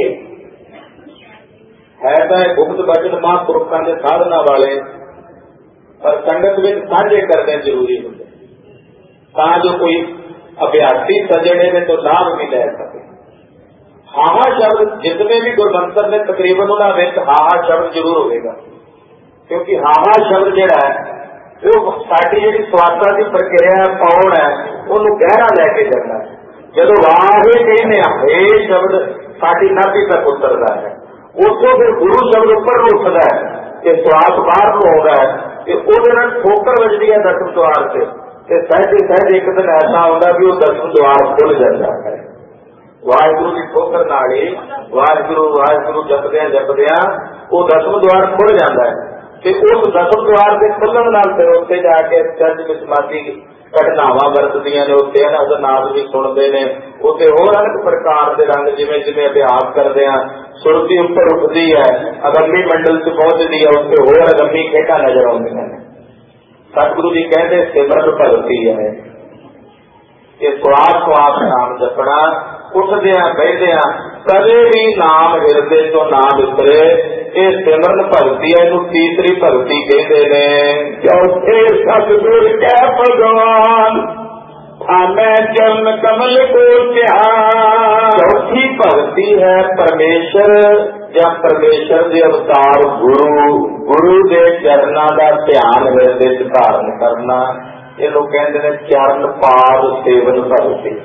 है तो गुप्त बचन महापुरुषों के साधना वाले, पर संगत में साझे करने जरूरी होंगे जो कोई अभ्यासी सजने में तो लाभ भी ले सके। हाहा शब्द जितने भी गुरमंत्र ने तकरीबन उन्होंने हाहा शब्द जरूर होगा, क्योंकि हाहा शब्द जिहड़ा है वो साडी जिहड़ी स्वासा की प्रक्रिया पौड़ है उन्होंने गहरा लैके जाता है। जदों वाहे कहने हे शब्द साडी नाभि तक उतरता है, उसको फिर गुरु शब्द उपर उठता है कि स्वास बाहर को होता है कि वो ठोकर बजती है दसम द्वार से, ਤੇ ਸਹਿਜ ਇੱਕ ਦਿਨ ਐਸਾ ਆਉਂਦਾ ਵੀ ਉਹ ਦਸਮ ਦੁਆਰ ਖੁੱਲ ਜਾਂਦਾ ਹੈ। ਵਾਹਿਗੁਰੂ ਦੀ ਠੋਕਰ ਨਾਲ ਹੀ ਵਾਹਿਗੁਰੂ ਜਪਦਿਆਂ ਉਹ ਦਸਮ ਦੁਆਰ ਖੁੱਲ ਜਾਂਦਾ ਹੈ। ਤੇ ਉਸ ਦਸਮ ਦੁਆਰ ਦੇ ਖੁੱਲਣ ਨਾਲ ਫਿਰ ਉੱਥੇ ਜਾ ਕੇ ਚਰਚ ਵਿੱਚ ਸਮਾਧੀ ਘਟਨਾਵਾਂ ਵਰਤਦੀਆਂ ਨੇ, ਉੱਥੇ ਇਹਨਾਂ ਦਾ ਨਾਮ ਵੀ ਸੁਣਦੇ ਨੇ, ਉੱਥੇ ਹੋਰ ਅਨੇਕ ਪ੍ਰਕਾਰ ਦੇ ਰੰਗ ਜਿਵੇਂ ਜਿਵੇਂ ਅਭਿਆਸ ਕਰਦੇ ਆ ਸੁਰਤੀ ਉੱਪਰ ਉੱਠਦੀ ਹੈ, ਅਗੰਮੀ ਮੰਡਲ ਚ ਪਹੁੰਚਦੀ ਹੈ, ਉੱਥੇ ਹੋਰ ਅਗੰਮੀ ਖੇਡਾਂ ਨਜ਼ਰ ਆਉਂਦੀਆਂ ਨੇ। ਸਤਿਗੁਰੂ ਜੀ ਕਹਿੰਦੇ ਸਿਮਰਨ ਭਗਤੀ ਹੈ, ਇਹ ਸਵਾਸ ਨਾਮ ਜਪਣਾ, ਉੱਠਦਿਆਂ ਬਹਿਦਿਆਂ ਕਦੇ ਵੀ ਨਾਮ ਹਿਰਦੇ ਤੋਂ ਨਾ ਵਿਸਰੇ, ਇਹ ਸਿਮਰਨ ਭਗਤੀ ਹੈ, ਇਹਨੂੰ ਤੀਸਰੀ ਭਗਤੀ ਕਹਿੰਦੇ ਨੇ। ਚੌਥੇ ਸਤਿਗੁਰ ਕੈ ਭਗਵਾਨ ਥਾਮੈ ਚਰਨ ਕਮਲ ਕੋ ਧਿਆਨ। ਚੌਥੀ ਭਗਤੀ ਹੈ ਪਰਮੇਸ਼ਰ ਜਾਂ ਪਰਮੇਸ਼ਰ ਦੇ ਅਵਤਾਰ ਗੁਰੂ ਦੇ ਚਰਨਾਂ ਦਾ ਧਿਆਨ ਹਿਰਦੇ ਚ ਧਾਰਨ ਕਰਨਾ, ਇਹਨੂੰ ਕਹਿੰਦੇ ਨੇ ਚਰਨ ਪਾਦ ਸੇਵਨ ਭਗਤੀ।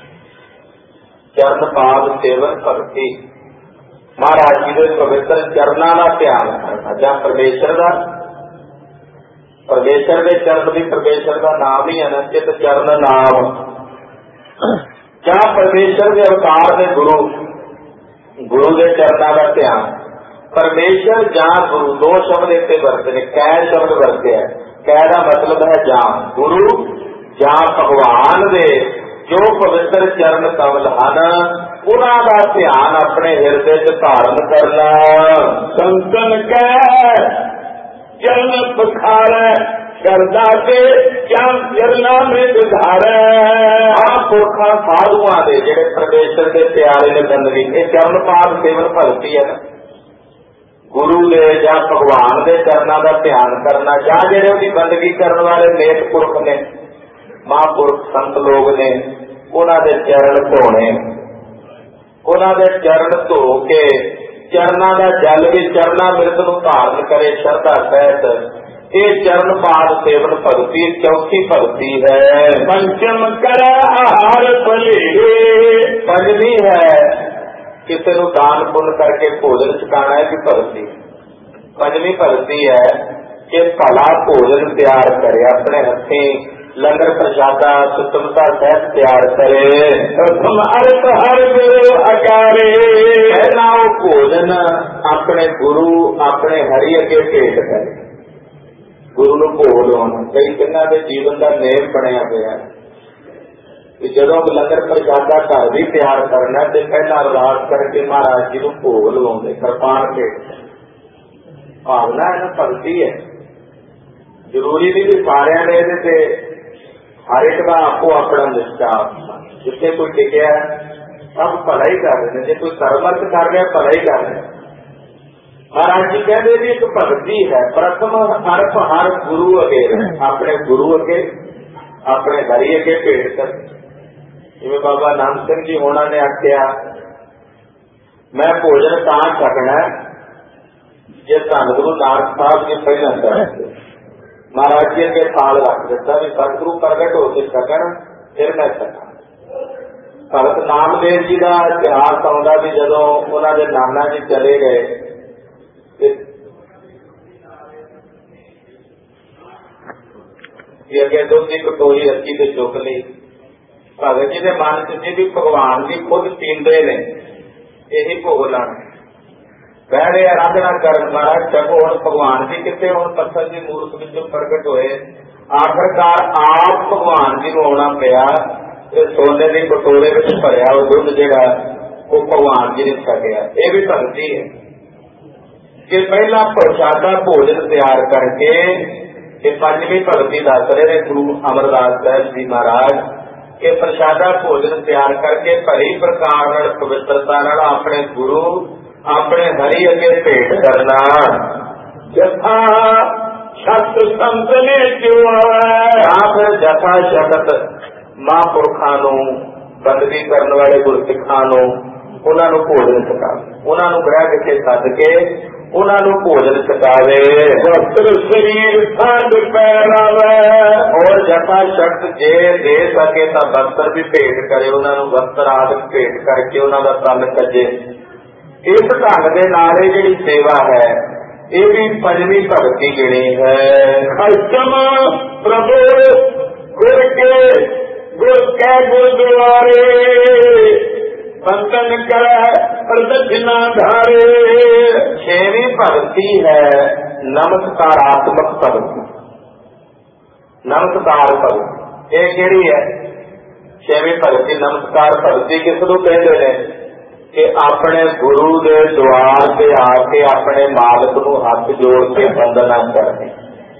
ਚਰਨ ਪਾਦ ਸੇਵਨ ਭਗਤੀ ਮਹਾਰਾਜ ਜੀ ਦੇ ਪਵਿੱਤਰ ਚਰਨਾਂ ਦਾ ਧਿਆਨ ਕਰਨਾ, ਜਾਂ ਪਰਮੇਸ਼ਰ ਦੇ ਚਰਨ ਵੀ ਪਰਮੇਸ਼ਰ ਦਾ ਨਾਮ ਹੀ ਹੈ ਨਾ, ਚਿਤ ਚਰਨ ਨਾਮ, ਜਾਂ ਪਰਮੇਸ਼ਰ ਦੇ ਅਵਤਾਰ ਦੇ ਗੁਰੂ ਦੇ ਚਰਨਾਂ ਦਾ ਧਿਆਨ। ਪਰਮੇਸ਼ਰ ਜਾਂ ਗੁਰੂ ਦੋ ਸ਼ਬਦ ਇੱਥੇ ਵਰਤੇ ਨੇ, ਕੈ ਸ਼ਬਦ ਵਰਤਿਆ। ਕੈ ਦਾ ਮਤਲਬ ਹੈ ਜਾਂ ਗੁਰੂ ਜਾਂ ਭਗਵਾਨ ਦੇ ਜੋ ਪਵਿੱਤਰ ਚਰਨ ਕਮਲ ਹਨ, ਉਹਨਾਂ ਦਾ ਧਿਆਨ ਆਪਣੇ ਹਿਰਦੇ ਚ ਧਾਰਨ ਕਰਨਾ। ਸੰਤਨ ਕੈ ਚਰਨ ਪਖਾਰੈ ਕਰਦਾ ਕੇ ਚਰਨਾ ਮ੍ਰਿਤ ਧਾਰੈ। ਆਹ ਪੁਰਖਾਂ ਸਾਧੂਆਂ ਦੇ ਜਿਹੜੇ ਪਰਮੇਸ਼ਰ ਦੇ ਪਿਆਰੇ ਨੇ ਬੰਦਗੀ, ਇਹ ਚਰਨ ਪਾਦ ਸੇਵਨ ਭਗਤੀ ਹੈ ਨਾ। ਗੁਰੂ ਦੇ ਜਾਂ ਭਗਵਾਨ ਦੇ ਚਰਨਾਂ ਦਾ ਧਿਆਨ ਕਰਨਾ, ਜਾਂ ਜਿਹੜੇ ਉਹਦੀ ਬੰਦਗੀ ਕਰਨ ਵਾਲੇ ਨੇਕ ਪੁਰਖ ਨੇ, ਮਹਾਂਪੁਰਖ ਸੰਤ ਲੋਕ ਨੇ, ਉਹਨਾਂ ਦੇ ਚਰਨ ਧੋਣੇ, ਉਹਨਾਂ ਦੇ ਚਰਨ ਧੋ ਕੇ ਚਰਨਾਂ ਦਾ ਜਲ ਵੀ ਚਰਨਾਂ ਮਿਰਤ ਨੂੰ ਧਾਰਨ ਕਰੇ ਸ਼ਰਧਾ ਸਹਿਤ। ਇਹ ਚਰਨ ਪਾਦ ਸੇਵਨ ਭਗਤੀ ਚੌਥੀ ਭਗਤੀ ਹੈ। ਪੰਚਮ ਕਰ ਆਹਾਰ ਭਲੇ। ਪੰਜਵੀਂ ਹੈ ਕਿਸੇ ਨੂੰ ਦਾਨ ਪੁੰਨ ਕਰਕੇ ਭੋਜਨ ਛਕਾਣਾ ਹੈ ਕਿ ਭਗਤੀ। ਪੰਜਵੀਂ ਭਗਤੀ ਹੈ ਕਿ ਭਲਾ ਭੋਜਨ ਤਿਆਰ ਕਰੇ, ਆਪਣੇ ਹੱਥੀਂ ਲੰਗਰ ਪ੍ਰਸ਼ਾਦਾ ਸੁਤਮਤਾ ਸਹਿਤ ਤਿਆਰ ਕਰੇ। ਪ੍ਰਥਮ ਅਰਥ ਹਰ ਗੁਰੂ ਅਕਾਰੇ। ਪਹਿਲਾਂ ਉਹ ਭੋਜਨ ਆਪਣੇ ਗੁਰੂ ਆਪਣੇ ਹਰੀ ਅੱਗੇ ਭੇਟ ਕਰੇ, ਗੁਰੂ ਨੂੰ ਭੋਗ ਲਾਉਣਾ। ਕਈ ਸਿੰਘਾਂ ਦੇ ਜੀਵਨ ਦਾ ਨੇਮ ਬਣਿਆ ਹੋਇਆ ਕਿ ਜਦੋਂ ਲੰਗਰ ਪ੍ਰਸ਼ਾਦਾ ਘਰ ਵੀ ਤਿਆਰ ਕਰਨਾ ਤੇ ਪਹਿਲਾਂ ਅਰਦਾਸ ਕਰਕੇ ਮਹਾਰਾਜ ਜੀ ਨੂੰ ਭੋਗ ਲਵਾਉਂਦੇ, ਕਿਰਪਾਨ ਭੇਟ। ਭਾਵਨਾ ਇਹਨਾਂ ਭਗਤੀ ਹੈ। ਜ਼ਰੂਰੀ ਨਹੀਂ ਵੀ ਸਾਰਿਆਂ ਨੇ ਇਹਦੇ ਤੇ ਹਰ ਇੱਕ ਦਾ ਆਪੋ ਆਪਣਾ ਨਿਸ਼ਚਾ। ਜਿੱਥੇ ਕੋਈ ਟਿਕਿਆ ਸਭ ਭਲਾ ਹੀ ਕਰ ਰਹੇ ਨੇ, ਜੇ ਕੋਈ ਸਰਵਰਤ ਕਰ ਰਿਹਾ ਭਲਾ ਹੀ ਕਰ ਰਿਹਾ। ਮਹਾਰਾਜ ਜੀ ਕਹਿੰਦੇ ਵੀ ਇੱਕ ਭਗਤੀ ਹੈ, ਪ੍ਰਥਮ ਅਰਪ ਹਰ ਗੁਰੂ ਅੱਗੇ, ਆਪਣੇ ਗੁਰੂ ਅੱਗੇ ਆਪਣੇ ਹਰੀ ਅੱਗੇ ਭੇਟ ਕਰ। ਜਿਵੇਂ ਬਾਬਾ ਨਾਨਕ ਸਿੰਘ ਜੀ ਹੋਣਾ ਨੇ ਆਖਿਆ, ਮੈਂ ਭੋਜਨ ਤਾਂ ਛਕਣਾ ਜੇ ਧੰਨ ਗੁਰੂ ਨਾਨਕ ਸਾਹਿਬ ਜੀ ਪਹਿਲਾਂ ਕਰਦੇ। ਮਹਾਰਾਜ ਜੀ ਅੱਗੇ ਥਾਲ ਰੱਖ ਦਿੱਤਾ ਵੀ ਸਤਿਗੁਰੂ ਪ੍ਰਗਟ ਹੋ ਕੇ ਛਕਣ ਫਿਰ ਮੈਂ ਛਕਾਂ। ਭਗਤ ਨਾਮਦੇਵ ਜੀ ਦਾ ਇਤਿਹਾਸ ਆਉਂਦਾ ਵੀ ਜਦੋਂ ਉਹਨਾਂ ਦੇ ਨਾਨਾ ਜੀ ਚਲੇ ਗਏ ਤੇ ਅੱਗੇ ਦੁੱਧ ਦੀ ਕਟੋਰੀ ਰੱਖੀ ਤੇ ਚੁੱਕ ਲਈ। ਭਗਤ ਜੀ ਦੇ ਮਨ ਚ ਸੀ ਵੀ ਭਗਵਾਨ ਜੀ ਖੁਦ ਪੀਂਦੇ ਨੇ, ਇਹੀ ਭੋਗ ਲਾਣਾ। ਬਹਿ ਗਏ ਆਰਾਧਨਾ ਕਰਨ, ਮਹਾਰਾਜ ਛਕੋ। ਹੁਣ ਭਗਵਾਨ ਜੀ ਕਿੱਥੇ, ਹੁਣ ਪੱਥਰ ਦੀ ਮੂਰਤ ਵਿੱਚੋਂ ਪ੍ਰਗਟ ਹੋਏ। ਆਖਰਕਾਰ ਆਪ ਭਗਵਾਨ ਜੀ ਨੂੰ ਆਉਣਾ ਪਿਆ ਤੇ ਸੋਨੇ ਦੀ ਕਟੋਰੇ ਵਿੱਚ ਭਰਿਆ ਉਹ ਦੁੱਧ ਜਿਹੜਾ ਉਹ ਭਗਵਾਨ ਜੀ ਨੇ ਛਕਿਆ। ਇਹ ਵੀ ਭਗਤੀ ਹੈ ਕਿ ਪਹਿਲਾਂ ਪ੍ਰਸ਼ਾਦਾ ਭੋਜਨ ਤਿਆਰ ਕਰਕੇ। ਇਹ ਪੰਜਵੀਂ ਭਗਤੀ ਦੱਸ ਰਹੇ ਨੇ ਗੁਰੂ ਅਮਰਦਾਸ ਸਾਹਿਬ ਜੀ ਮਹਾਰਾਜ ਕਿ ਪ੍ਰਸ਼ਾਦਾ ਭੋਜਨ ਤਿਆਰ ਕਰਕੇ ਭਰੀ ਪ੍ਰਕਾਰ ਨਾਲ ਪਵਿੱਤਰਤਾ ਨਾਲ ਆਪਣੇ ਗੁਰੂ ਆਪਣੇ ਹਰੀ ਅੱਗੇ ਭੇਟ ਕਰਨਾ। ਜਥਾ ਸ਼ਕਤ ਸੰਤ ਨੇ ਜਾਂ ਫਿਰ ਜਥਾ ਸ਼ਕਤ ਮਹਾਂਪੁਰਖਾਂ ਨੂੰ, ਬੰਦਗੀ ਕਰਨ ਵਾਲੇ ਗੁਰਸਿੱਖਾਂ ਨੂੰ, ਉਹਨਾਂ ਨੂੰ ਭੋਜਨ ਛਕਾਵੇ, ਉਹਨਾਂ ਨੂੰ ਗ੍ਰਹਿ ਵਿਖੇ ਸੱਦ ਕੇ ਉਹਨਾਂ ਨੂੰ ਭੋਜਨ ਛਕਾਵੇ। ਵਸਤਰ ਸਰੀਰ ਠੰਡ ਪਹਿਰਾਵੇ। ਔਰ ਜਥਾ ਸ਼ਕਤ ਜੇ ਦੇ ਸਕੇ ਤਾਂ ਵਸਤਰ ਵੀ ਭੇਟ ਕਰੇ, ਉਹਨਾਂ ਨੂੰ ਵਸਤਰ ਆਦਿ ਭੇਟ ਕਰਕੇ ਉਹਨਾਂ ਦਾ ਤਨ ਕੱਜੇ। ਇਸ ਢੰਗ ਦੇ ਨਾਲ ਇਹ ਜਿਹੜੀ ਸੇਵਾ ਹੈ ਇਹ ਵੀ ਪੰਜਵੀਂ ਭਗਤੀ ਗਿਣੀ ਹੈ। ਖਸਮ ਪ੍ਰਭੂ ਗੁਰ ਕੇ ਗੁਰ ਕੈ ਗੁਰਦੁਆਰੇ ਬੰਦਨ ਕਰੈ ਪ੍ਰਦਖਿਨਾ ਧਾਰੇ। ਛੇਵੀਂ ਭਗਤੀ ਹੈ ਨਮਸਕਾਰਾਤਮਕ ਭਗਤੀ। ਨਮਸਕਾਰ ਭਗਤੀ ਇਹ ਕਿਹੜੀ ਹੈ? ਛੇਵੀਂ ਭਗਤੀ ਨਮਸਕਾਰ ਭਗਤੀ ਕਿਸ ਨੂੰ ਕਹਿੰਦੇ ਨੇ? ਕਿ ਆਪਣੇ ਗੁਰੂ ਦੇ ਦੁਆਰ ਤੇ ਆ ਕੇ ਆਪਣੇ ਮਾਲਕ ਨੂੰ ਹੱਥ ਜੋੜ ਕੇ ਵੰਦਨਾ ਕਰਨੀ,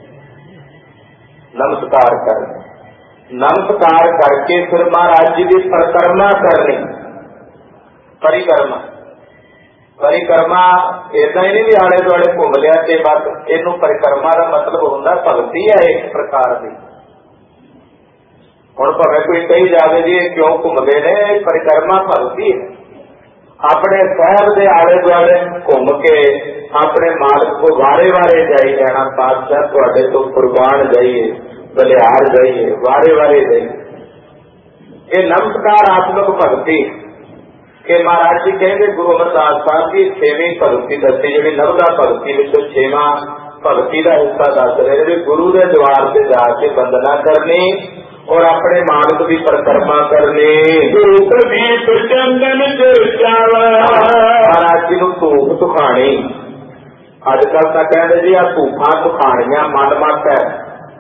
ਨਮਸਕਾਰ ਕਰਨੀ। ਨਮਸਕਾਰ ਕਰਕੇ ਫਿਰ ਮਹਾਰਾਜ ਜੀ ਦੀ ਪਰਿਕਰਮਾ ਕਰਨੀ। ਪਰਿਕਰਮਾ ਏਦਾਂ ਹੀ ਨਹੀਂ ਵੀ ਆਲੇ ਦੁਆਲੇ ਘੁੰਮ ਲਿਆ ਤੇ ਬਸ। ਇਹਨੂੰ ਪਰਿਕਰਮਾ ਦਾ ਮਤਲਬ ਹੁੰਦਾ ਭਗਤੀ ਹੈ ਇੱਕ ਪ੍ਰਕਾਰ ਦੀ। ਹੁਣ ਭਾਵੇਂ ਕੋਈ ਕਹੀ ਜਾਵੇ ਜੀ ਇਹ ਕਿਉਂ ਘੁੰਮਦੇ ਨੇ, ਪਰਿਕਰਮਾ ਭਗਤੀ ਹੈ। ਆਪਣੇ ਸ਼ਹਿਰ ਦੇ ਆਲੇ ਦੁਆਲੇ ਘੁੰਮ ਕੇ ਆਪਣੇ ਮਾਲਕ ਕੋ ਵਾਰੇ ਵਾਰੇ ਜਾਈ ਜਾਣਾ, ਪਾਤਸ਼ਾਹ ਤੁਹਾਡੇ ਤੋਂ ਕੁਰਬਾਨ ਜਾਈਏ, ਬਲਿਹਾਰ ਜਾਈਏ, ਵਾਰੇ ਵਾਰੇ ਜਾਈਏ। ਇਹ ਨਮਸਕਾਰਾਤਮਕ ਭਗਤੀ ਕਿ ਮਹਾਰਾਜ ਜੀ ਕਹਿੰਦੇ ਗੁਰੂ ਅਮਰਦਾਸ ਸਾਹਿਬ ਦੀ ਛੇਵੀਂ ਭਗਤੀ ਦੱਸੀ, ਜਿਹੜੀ ਨਵਦਾ ਭਗਤੀ ਵਿੱਚੋਂ ਛੇਵਾਂ ਭਗਤੀ ਦਾ ਹਿੱਸਾ ਦੱਸ ਰਹੇ ਨੇ। ਗੁਰੂ ਦੇ ਦੁਆਰ ਤੇ ਜਾ ਕੇ ਵੰਦਨਾ ਕਰਨੀ ਔਰ ਆਪਣੇ ਮਾਲਕ ਦੀ ਪਰਿਕਰਮਾ ਕਰਨੀ। ਧੂਪ ਦੀਪ ਚੰਦਨ ਚਾਵਾ ਮਹਾਰਾਜ ਜੀ ਨੂੰ ਧੂਪ ਸੁਖਾਣੀ। ਅੱਜ ਕੱਲ ਤਾਂ ਕਹਿੰਦੇ ਜੀ ਆ ਧੂਪਾਂ ਸੁਖਾਣੀਆਂ ਮਨਮਤ ਹੈ।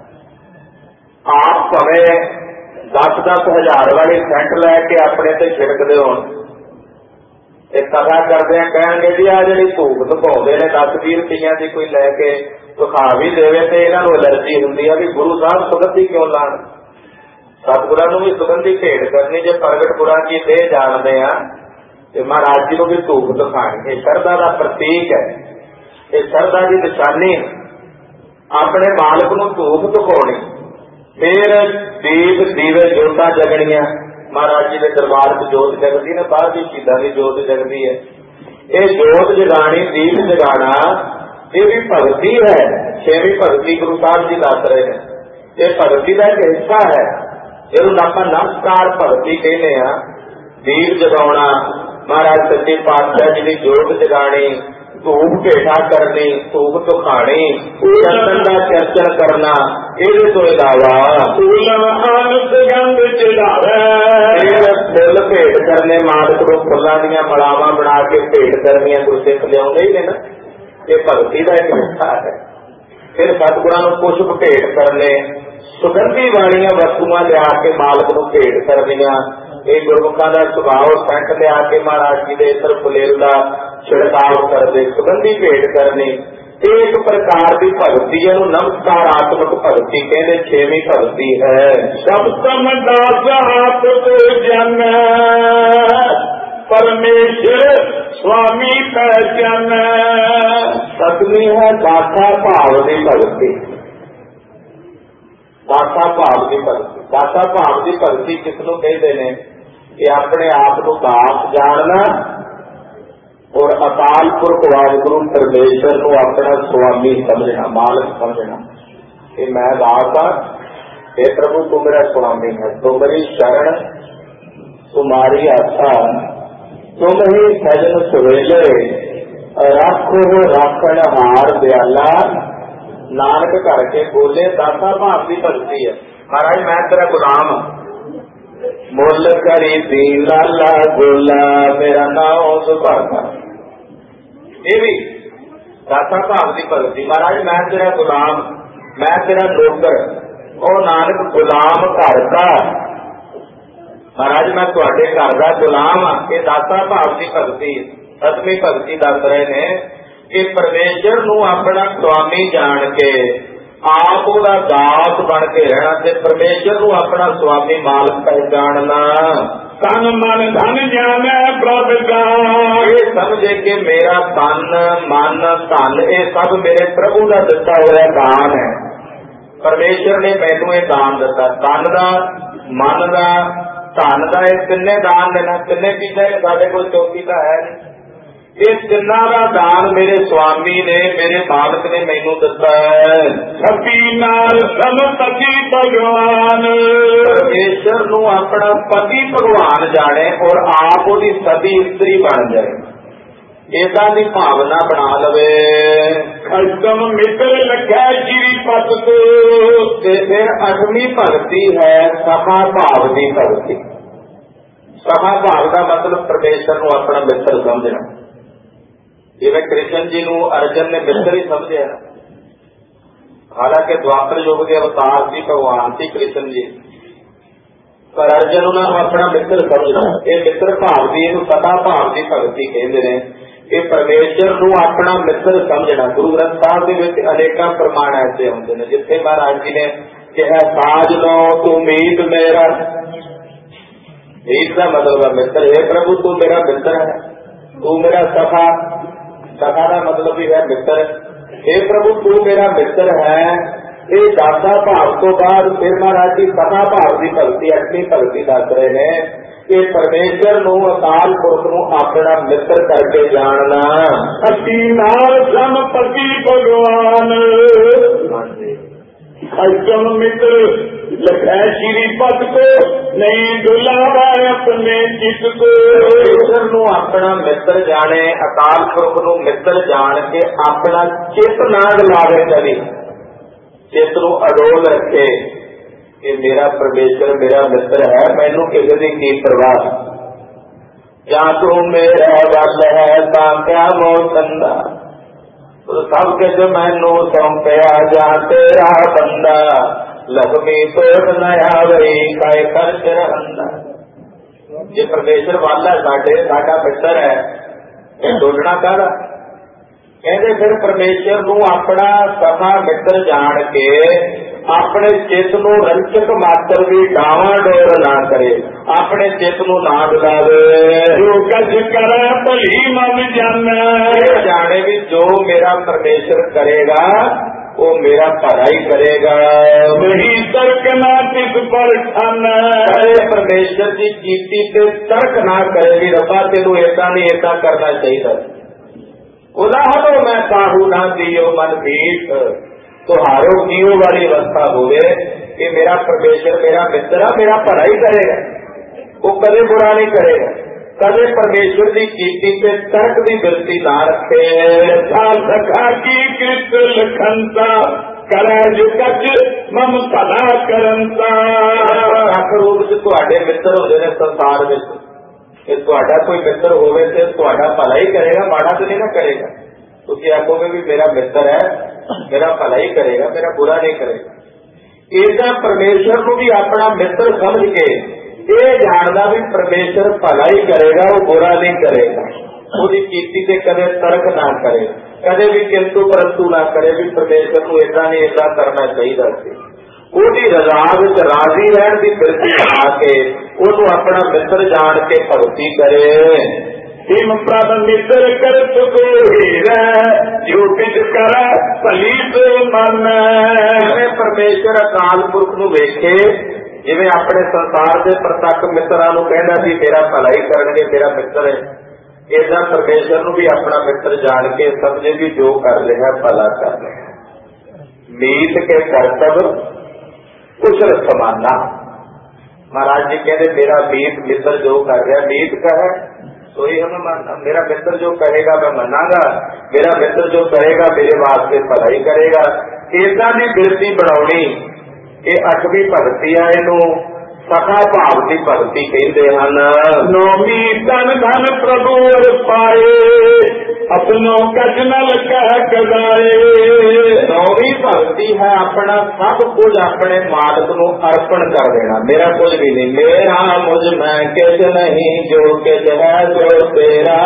ਆਪ ਭਾਵੇਂ 10-10 ਹਜ਼ਾਰ ਵਾਲੀ ਸੈਂਟ ਲੈ ਕੇ ਆਪਣੇ ਤੇ ਛਿੜਕਦੇ ਹੋਣ, ਇਹ ਕਥਾ ਕਰਦੇ ਆ ਕਹਿਣਗੇ ਜੀ ਆ ਜਿਹੜੀ ਧੂਪ ਧੁਪਾਉਂਦੇ ਨੇ 10-20 ਰੁਪਈਆਂ ਦੀ ਕੋਈ ਲੈ ਕੇ ਸੁਖਾ ਵੀ ਦੇਵੇ ਤੇ ਇਹਨਾਂ ਨੂੰ ਐਲਰਜੀ ਹੁੰਦੀ ਆ ਵੀ ਗੁਰੂ ਸਾਹਿਬ ਸੁਗੰਧੀ ਕਿਉਂ ਲਾਣ। ਸਤਿਗੁਰਾਂ ਨੂੰ ਵੀ ਸੁਗੰਧੀ ਭੇਟ ਕਰਨੀ। ਜੇ ਪ੍ਰਗਟ ਗੁਰਾਂ ਦੀ ਦੇਹ ਜਾਣਦੇ ਆ ਤੇ ਮਹਾਰਾਜ ਜੀ ਨੂੰ ਵੀ ਧੂਪ ਦਿਖਾਣੀ। ਇਹ ਸ਼ਰਧਾ ਦਾ ਪ੍ਰਤੀਕ ਹੈ, ਇਹ ਸ਼ਰਧਾ ਦੀ ਨਿਸ਼ਾਨੀ। ਆਪਣੇ ਮਾਲਕ ਨੂੰ ਧੂਪ ਦਿਖਾਉਣੀ, ਫਿਰ ਦੀਪ ਦੀਵੇ ਜੋਤਾਂ ਜਗਣੀਆਂ। ਮਹਾਰਾਜ ਜੀ ਦੇ ਦਰਬਾਰ ਚ ਜੋਤ ਜਗਦੀ ਨੇ, ਬਾਹਰ ਦੀ ਸ਼ਹੀਦਾਂ ਦੀ ਜੋਤ ਜਗਦੀ ਹੈ। ਇਹ ਜੋਤ ਜਗਾਣੀ, ਦੀਪ ਜਗਾਣਾ, ਇਹ ਵੀ ਭਗਤੀ ਹੈ। ਛੇਵੀਂ ਭਗਤੀ ਗੁਰੂ ਸਾਹਿਬ ਜੀ ਦੱਸ ਰਹੇ ਨੇ। ਇਹ ਭਗਤੀ ਦਾ ਇੱਕ ਹਿੱਸਾ ਹੈ ਜਿਹਨੂੰ ਆਪਾਂ ਨਮਸਕਾਰ ਭਗਤੀ ਕਹਿੰਦੇ ਆ। ਦੀਪ ਜਗਾਉਣਾ, ਮਹਾਰਾਜ ਸੱਚੇ ਪਾਤਸ਼ਾਹ ਜੀ ਦੀ ਜੋਤ ਜਗਾਣੀ, ਧੂਪ ਭੇਟਾ ਕਰਨੀ, ਧੂਪ ਸੁਖਾਣੀ, ਚੰਦਨ ਦਾ ਚਰਚਨ ਕਰਨਾ। ਇਹਦੇ ਤੋਂ ਇਲਾਵਾ ਫੁੱਲ ਭੇਟ ਕਰਨੇ, ਮਾਲਕ ਨੂੰ ਫੁੱਲਾਂ ਦੀਆਂ ਮਲਾਵਾਂ ਬਣਾ ਕੇ ਭੇਟ ਕਰਨੀਆਂ ਗੁਰਸਿੱਖ ਲਿਆਉਂਦੇ ਹੀ ਨੇ ਨਾ। ਇਹ ਭਗਤੀ ਦਾ ਇੱਕ ਹਿੱਸਾ ਹੈ। ਫਿਰ ਸਤਿਗੁਰਾਂ ਨੂੰ ਪੁਸ਼ਪ ਭੇਟ ਕਰਨੇ, ਸੁਗੰਧੀ ਵਾਲੀਆਂ ਵਸਤੂਆਂ ਲਿਆ ਕੇ ਮਾਲਕ ਨੂੰ ਭੇਟ ਕਰਨੀਆਂ। ਇਹ ਗੁਰਮੁਖਾਂ ਦਾ ਸੁਭਾਅ। ਸੈਂਟ ਲਿਆ ਕੇ ਮਹਾਰਾਜ ਜੀ ਦੇ ਇਤਰ ਫੁਲੇਲ ਦਾ ਛਿੜਕਾਅ ਕਰਦੇ, ਸੁਗੰਧੀ ਭੇਟ ਕਰਨੀ। ਇਹ ਇੱਕ ਪ੍ਰਕਾਰ ਦੀ ਭਗਤੀ ਹੈ, ਨੂੰ ਨਮਸਕਾਰਾਤਮਕ ਭਗਤੀ ਕਹਿੰਦੇ। ਛੇਵੀਂ ਭਗਤੀ ਹੈ ਸਪਤਮ ਦਾਸ ਆਪ ਕੋ ਜਨ ਪਰਮੇਸ਼ਰ ਸੁਆਮੀ ਪਹਿਚਾਨ। ਸਤਵੀਂ ਹੈ ਦਾਸਾ ਭਾਵ ਦੀ ਭਗਤੀ। ਦਾਸਾ ਭਾਵ ਦੀ ਭਗਤੀ। ਦਾਸਾ ਭਾਵ ਦੀ ਭਗਤੀ ਕਿਸ ਨੂੰ ਕਹਿੰਦੇ ਨੇ? ਕਿ ਆਪਣੇ ਆਪ ਨੂੰ ਦਾਸ ਜਾਣਨਾ ਔਰ ਅਕਾਲ ਪੁਰਖ ਵਾਹਿਗੁਰੂ ਪਰਮੇਸ਼ਰ ਨੂੰ ਆਪਣਾ ਸੁਆਮੀ ਸਮਝਣਾ, ਮਾਲਕ ਸਮਝਣਾ। ਕਿ ਮੈਂ ਦਾਸ ਹਾਂ, हे प्रभु तू मेरा स्वामी है, तुम्हारी शरण तुम्हारी आशा, तुम ही सजन सुवेले राखो राखण हार दयाला। नानक घर के बोले दासा भाव की भगती है। महाराज मैं तेरा गुलाम, मुल करी दीन लाला गोला, मेरा नाम सुभागा। ये भी दासा भाव की भगती। महाराज मैं तेरा गुलाम, मैं तेरा नौकर, ਉਹ ਨਾਨਕ ਗੁਲਾਮ ਘਰ ਦਾ। ਮਹਾਰਾਜ ਮੈਂ ਤੁਹਾਡੇ ਘਰ ਦਾ ਗੁਲਾਮ ਆ। ਇਹ ਦਾਤਾ ਭਾਵ ਦੀ ਭਗਤੀ। ਸਤਵੀਂ ਭਗਤੀ ਦੱਸ ਰਹੇ ਨੇ ਕਿ ਪਰਮੇਸ਼ਰ ਨੂੰ ਆਪਣਾ ਸੁਆਮੀ ਜਾਣ ਕੇ ਆਪ ਉਹਦਾ ਦਾਸ ਬਣ ਕੇ ਰਹਿਣਾ ਤੇ ਪਰਮੇਸ਼ਰ ਨੂੰ ਆਪਣਾ ਸੁਆਮੀ ਮਾਲਕ ਪਹਿਚਾਨਣਾ। ਤਨ ਮਨ ਧਨ ਜਾਣੈ ਪ੍ਰਭ ਦਾ। ਇਹ ਸਮਝੇ ਕਿ ਮੇਰਾ ਤਨ ਮਨ ਧਨ ਇਹ ਸਭ ਮੇਰੇ ਪ੍ਰਭੂ ਦਾ ਦਿੱਤਾ ਹੋਇਆ ਦਾਨ ਹੈ। ਪਰਮੇਸ਼ਰ ਨੇ ਮੈਨੂੰ ਇਹ ਦਾਨ ਦਿੱਤਾ, ਤਨ ਦਾ, ਮਨ ਦਾ, ਧਨ ਦਾ। ਇਹ ਤਿੰਨੇ ਦਾਨ ਨੇ ਨਾ, ਤਿੰਨੇ ਚੀਜ਼ਾਂ ਸਾਡੇ ਕੋਲ, ਚੌਥੀ ਤਾਂ ਹੈ ਨਹੀਂ। ਇਹ ਤਿੰਨਾਂ ਦਾ ਦਾਨ ਮੇਰੇ ਸੁਆਮੀ ਨੇ, ਮੇਰੇ ਮਾਲਕ ਨੇ ਮੈਨੂੰ ਦਿੱਤਾ ਹੈ। ਸਤੀ ਨਾਲ ਸਮਪਤੀ ਭਗਵਾਨ। ਪਰਮੇਸ਼ਰ ਨੂੰ ਆਪਣਾ ਪਤੀ ਭਗਵਾਨ ਜਾਣੇ ਔਰ ਆਪ ਉਹਦੀ ਸਤੀ ਇਸਤਰੀ ਬਣ ਜਾਏ। ਏਦਾਂ ਦੀ ਭਾਵਨਾ ਬਣਾ ਲਵੇ। ਅਸ਼ਟਮ ਮਿੱਤਰ ਲਖੈ ਸ਼੍ਰੀ ਪਤ ਕੋ। ਤੇ ਫਿਰ 8ਵੀਂ ਭਗਤੀ ਹੈ ਸਖਾ ਭਾਵ ਦੀ ਭਗਤੀ। ਸਖਾ ਭਾਵ ਦਾ ਮਤਲਬ ਪਰਮੇਸ਼ਰ ਨੂੰ ਆਪਣਾ ਮਿੱਤਰ ਸਮਝਣਾ। ਜਿਵੇਂ ਕ੍ਰਿਸ਼ਨ ਜੀ ਨੂੰ ਅਰਜਨ ਨੇ ਮਿੱਤਰ ਹੀ ਸਮਝਿਆ। ਹਾਲਾਂਕਿ ਦੁਆਪਰ ਯੁੱਗ ਦੇ ਅਵਤਾਰ ਸੀ, ਭਗਵਾਨ ਸੀ ਕ੍ਰਿਸ਼ਨ ਜੀ, ਪਰ ਅਰਜਨ ਉਹਨਾਂ ਨੂੰ ਆਪਣਾ ਮਿੱਤਰ ਸਮਝਦਾ। ਇਹ ਮਿੱਤਰ ਭਾਵ ਦੀ, ਇਹਨੂੰ ਸਖਾ ਭਾਵ ਦੀ ਭਗਤੀ ਕਹਿੰਦੇ ਨੇ। ਇਹ ਪਰਮੇਸ਼ਰ ਨੂੰ ਆਪਣਾ ਮਿੱਤਰ ਸਮਝਣਾ। ਗੁਰੂ ਗ੍ਰੰਥ ਸਾਹਿਬ ਦੇ ਵਿੱਚ ਅਨੇਕਾਂ ਪ੍ਰਮਾਣ ਐਸੇ ਹੁੰਦੇ ਨੇ ਜਿੱਥੇ ਮਹਾਰਾਜ ਜੀ ਨੇ ਕਿਹਾ ਸਾਜ ਲੋ ਤੂੰ ਮੀਤ ਮੇਰਾ। ਮੀਤ ਦਾ ਮਤਲਬ ਹੈ ਮਿੱਤਰ। हे ਪ੍ਰਭੂ ਤੂੰ ਮੇਰਾ ਮਿੱਤਰ ਹੈ, ਤੂੰ ਮੇਰਾ ਸਖਾ। ਸਖਾ ਦਾ ਮਤਲਬ ਵੀ ਹੈ ਮਿੱਤਰ। हे ਪ੍ਰਭੂ ਤੂੰ ਮੇਰਾ ਮਿੱਤਰ ਹੈ। ਇਹ ਦਾਤਾ ਭਾਵ ਤੋਂ ਬਾਅਦ ਫਿਰ ਮਹਾਰਾਜ ਜੀ ਸਖਾ ਭਾਵ ਦੀ ਭਗਤੀ 8ਵੀਂ ਭਗਤੀ ਦੱਸ ਰਹੇ ਨੇ ਕਿ ਪਰਮੇਸ਼ਰ ਨੂੰ ਅਕਾਲ ਪੁਰਖ ਨੂੰ ਆਪਣਾ ਮਿੱਤਰ ਕਰਕੇ ਜਾਣਨਾ। ਅਸੀਂ ਨਾਲ ਸੰਪਤੀ ਭਗਵਾਨ ਅਸ਼ਟਮ ਮਿੱਤਰ ਲਖੈ ਸ਼੍ਰੀ ਪਤ ਕੋ ਨਹੀਂ ਡੁਲਾਵਾ ਆਪਣੇ ਚਿਤ ਕੋ। ਪਰਮੇਸ਼ਰ ਨੂੰ ਆਪਣਾ ਮਿੱਤਰ ਜਾਣੇ, ਅਕਾਲ ਪੁਰਖ ਨੂੰ ਮਿੱਤਰ ਜਾਣ ਕੇ ਆਪਣਾ ਚਿੱਤ ਨਾ ਡੁਲਾਵੇ। ਕਦੀ ਚਿੱਤ ਨੂੰ ਅਡੋਲ ਰੱਖੇ ਕਿ ਮੇਰਾ ਪਰਮੇਸ਼ਰ ਮੇਰਾ ਮਿੱਤਰ ਹੈ, ਮੈਨੂੰ ਕਿਸੇ ਦੀ ਕੀ ਪਰਵਾਹ। ਜਾਂ ਤੂੰ ਮੇਰਾ ਵੱਲ ਹੈ ਤਾਂ ਕਿਆ ਮੋਹ ਸੰਦਾ, ਸਭ ਕੁਝ ਮੈਨੂੰ ਸੌਂਪਿਆ ਜਾਂ ਤੇਰਾ ਬੰਦਾ। ਲਖਮੀ ਤੋੜ ਨਾ ਆਵੇ ਕਾਇ ਖਰਚ ਰਹੰਦਾ। ਜੇ ਪਰਮੇਸ਼ਰ ਵੱਲ ਹੈ ਸਾਡੇ, ਸਾਡਾ ਮਿੱਤਰ ਹੈ, ਇਹ ਡੋਲਣਾ ਕਰ। ਕਹਿੰਦੇ ਫਿਰ ਪਰਮੇਸ਼ਰ ਨੂੰ ਆਪਣਾ ਸਖਾ ਮਿੱਤਰ ਜਾਣ ਕੇ ਆਪਣੇ ਚਿੱਤ ਨੂੰ ਰੰਚਕ ਮਾਤਰ ਵੀ ਡਾਵਾਂ ਡੋਲ ਨਾ ਕਰੇ, ਆਪਣੇ ਚਿੱਤ ਨੂੰ ਨਾ ਡੁਲਾਵੇ। ਜੋ ਕਛ ਕਰੈ ਭਲੀ ਮਨ ਜਾਣੈ। ਇਹ ਜਾਣੇ ਵੀ ਜੋ ਮੇਰਾ ਪਰਮੇਸ਼ਰ ਕਰੇਗਾ ਉਹ ਮੇਰਾ ਭਲਾ ਹੀ ਕਰੇਗਾ। ਨਹੀਂ ਤਰਕ ਨਾ ਤਿਸ ਪਰ ਠਾਨੈ। ਪਰਮੇਸ਼ਰ ਦੀ ਕੀਤੀ ਤੇ ਤਰਕ ਨਾ ਕਰੇ ਵੀ ਰੱਬਾ ਤੈਨੂੰ ਏਦਾਂ ਨਹੀਂ ਏਦਾਂ ਕਰਨਾ ਚਾਹੀਦਾ। ਉਦਾਹਰੋ ਮੈਂ ਕਾਹੂ ਨਾ ਦਿਓ ਮਨ ਭੀਖ, ਤੁਹਾਰੋ ਕੀਓ ਵਾਲੀ ਅਵਸਥਾ ਹੋਵੇ ਕਿ ਮੇਰਾ ਪਰਮੇਸ਼ਰ ਮੇਰਾ ਮਿੱਤਰ ਆ, ਮੇਰਾ ਭਲਾ ਹੀ ਕਰੇਗਾ, ਉਹ ਕਦੇ ਬੁਰਾ ਨਹੀਂ ਕਰੇਗਾ। ਕਦੇ ਪਰਮੇਸ਼ਰ ਦੀ ਕੀਤੀ ਤੇ ਤਰਕ ਦੀ ਬਿਰਤੀ ਨਾ ਰੱਖੇ। ਸਖਾ ਕੀ ਕ੍ਰਿਤ ਲਖੰਤਾ ਕਰੈ ਜੁਗਤ ਮਮ ਭਲਾ ਕਰੰਤਾ। ਸਖ ਰੂਪ ਚ ਤੁਹਾਡੇ ਮਿੱਤਰ ਹੁੰਦੇ ਨੇ ਸੰਸਾਰ ਵਿੱਚ। ਇਹ ਤੁਹਾਡਾ ਕੋਈ ਮਿੱਤਰ ਹੋਵੇ ਤੇ ਤੁਹਾਡਾ ਭਲਾ ਹੀ ਕਰੇਗਾ, ਮਾੜਾ ਤਾਂ ਨਹੀਂ ਨਾ ਕਰੇਗਾ। ਤੁਸੀਂ ਆਖੋਗੇ ਵੀ ਮੇਰਾ ਮਿੱਤਰ ਹੈ, ਮੇਰਾ ਭਲਾ ਹੀ ਕਰੇਗਾ, ਮੇਰਾ ਬੁਰਾ ਨਹੀਂ ਕਰੇਗਾ। ਇਹਦਾ ਪਰਮੇਸ਼ਰ ਨੂੰ ਵੀ ਆਪਣਾ ਮਿੱਤਰ ਸਮਝ ਕੇ ਇਹ ਜਾਣਦਾ ਵੀ ਪਰਮੇਸ਼ਰ ਭਲਾ ਹੀ ਕਰੇਗਾ, ਉਹ ਬੁਰਾ ਨਹੀਂ ਕਰੇਗਾ। ਉਹਦੀ ਕੀਤੀ ਤੇ ਕਦੇ ਤਰਕ ਨਾ ਕਰੇ, ਕਦੇ ਵੀ ਕਿੰਤੂ ਪਰੰਤੂ ਨਾ ਕਰੇ ਵੀ ਪਰਮੇਸ਼ਰ ਨੂੰ ਏਦਾਂ ਨਹੀਂ ਏਦਾਂ ਕਰਨਾ ਚਾਹੀਦਾ ਸੀ। ਉਹਦੀ ਰਜ਼ਾ ਵਿੱਚ ਰਾਜ਼ੀ ਰਹਿਣ ਦੀ ਬਿਰਤੀ ਬਣਾ ਕੇ ਉਹਨੂੰ ਆਪਣਾ ਮਿੱਤਰ ਜਾਣ ਕੇ ਭਗਤੀ ਕਰੇ। ਹਿਮ ਪ੍ਰਭ ਮਿੱਤਰ ਕਰਤ ਕੋ ਹੀਰੈ ਜੋ ਕਿਛ ਕਰੈ ਭਲੀ ਤੇ ਮਨ। ਜਿਵੇਂ ਪਰਮੇਸ਼ਰ ਅਕਾਲ ਪੁਰਖ ਨੂੰ ਵੇਖੇ, ਜਿਵੇਂ ਆਪਣੇ ਸੰਸਾਰ ਦੇ ਪ੍ਰਤੱਖ ਮਿੱਤਰਾਂ ਨੂੰ ਕਹਿੰਦਾ ਸੀ ਮੇਰਾ ਭਲਾ ਹੀ ਕਰਨਗੇ, ਮੇਰਾ ਮਿੱਤਰ ਹੈ, ਏਦਾਂ ਪਰਮੇਸ਼ਰ ਨੂੰ ਵੀ ਆਪਣਾ ਮਿੱਤਰ ਜਾਣ ਕੇ ਸਮਝੇ ਵੀ ਜੋ ਕਰ ਰਿਹਾ ਭਲਾ ਕਰ ਰਿਹਾ। ਮੀਤ ਕੇ ਕਰਤਵ ਕੁਸ਼ਲ ਸਮਾਨਾ। ਮਹਾਰਾਜ ਜੀ ਕਹਿੰਦੇ ਮੇਰਾ ਮੀਤ ਮਿੱਤਰ ਜੋ ਕਰ ਰਿਹਾ, ਮੀਤ ਕਹੇ ਸੋਈ ਹमें मानना। मेरा मित्र जो कहेगा मैं मनागा, मेरा मित्र जो कहेगा मेरे वास्ते भला ही करेगा। इदां दी बिरती बनाउणी ਇਹ 8ਵੀਂ ਭਗਤੀ ਆ। ਇਹਨੂੰ ਸਖਾ ਭਾਵ ਦੀ ਭਗਤੀ ਕਹਿੰਦੇ ਹਨ। ਨੌਵੀਂ ਧਨ ਧਨ ਪ੍ਰਭੂ ਪਾਏ ਆਪਣੋ ਕਛ ਨ ਲਕਹਿ ਕਦਾਏ। ਨੌਵੀਂ ਭਗਤੀ ਹੈ ਆਪਣਾ ਸਭ ਕੁਝ ਆਪਣੇ ਮਾਲਕ ਨੂੰ ਅਰਪਣ ਕਰ ਦੇਣਾ। ਮੇਰਾ ਕੁਝ ਵੀ ਨਹੀਂ, ਮੇਰਾ ਮੁਝ ਮੈਂ ਕਿਛ ਨਹੀਂ, ਜੋ ਕਿਛ ਹੈ ਸੋ ਤੇਰਾ,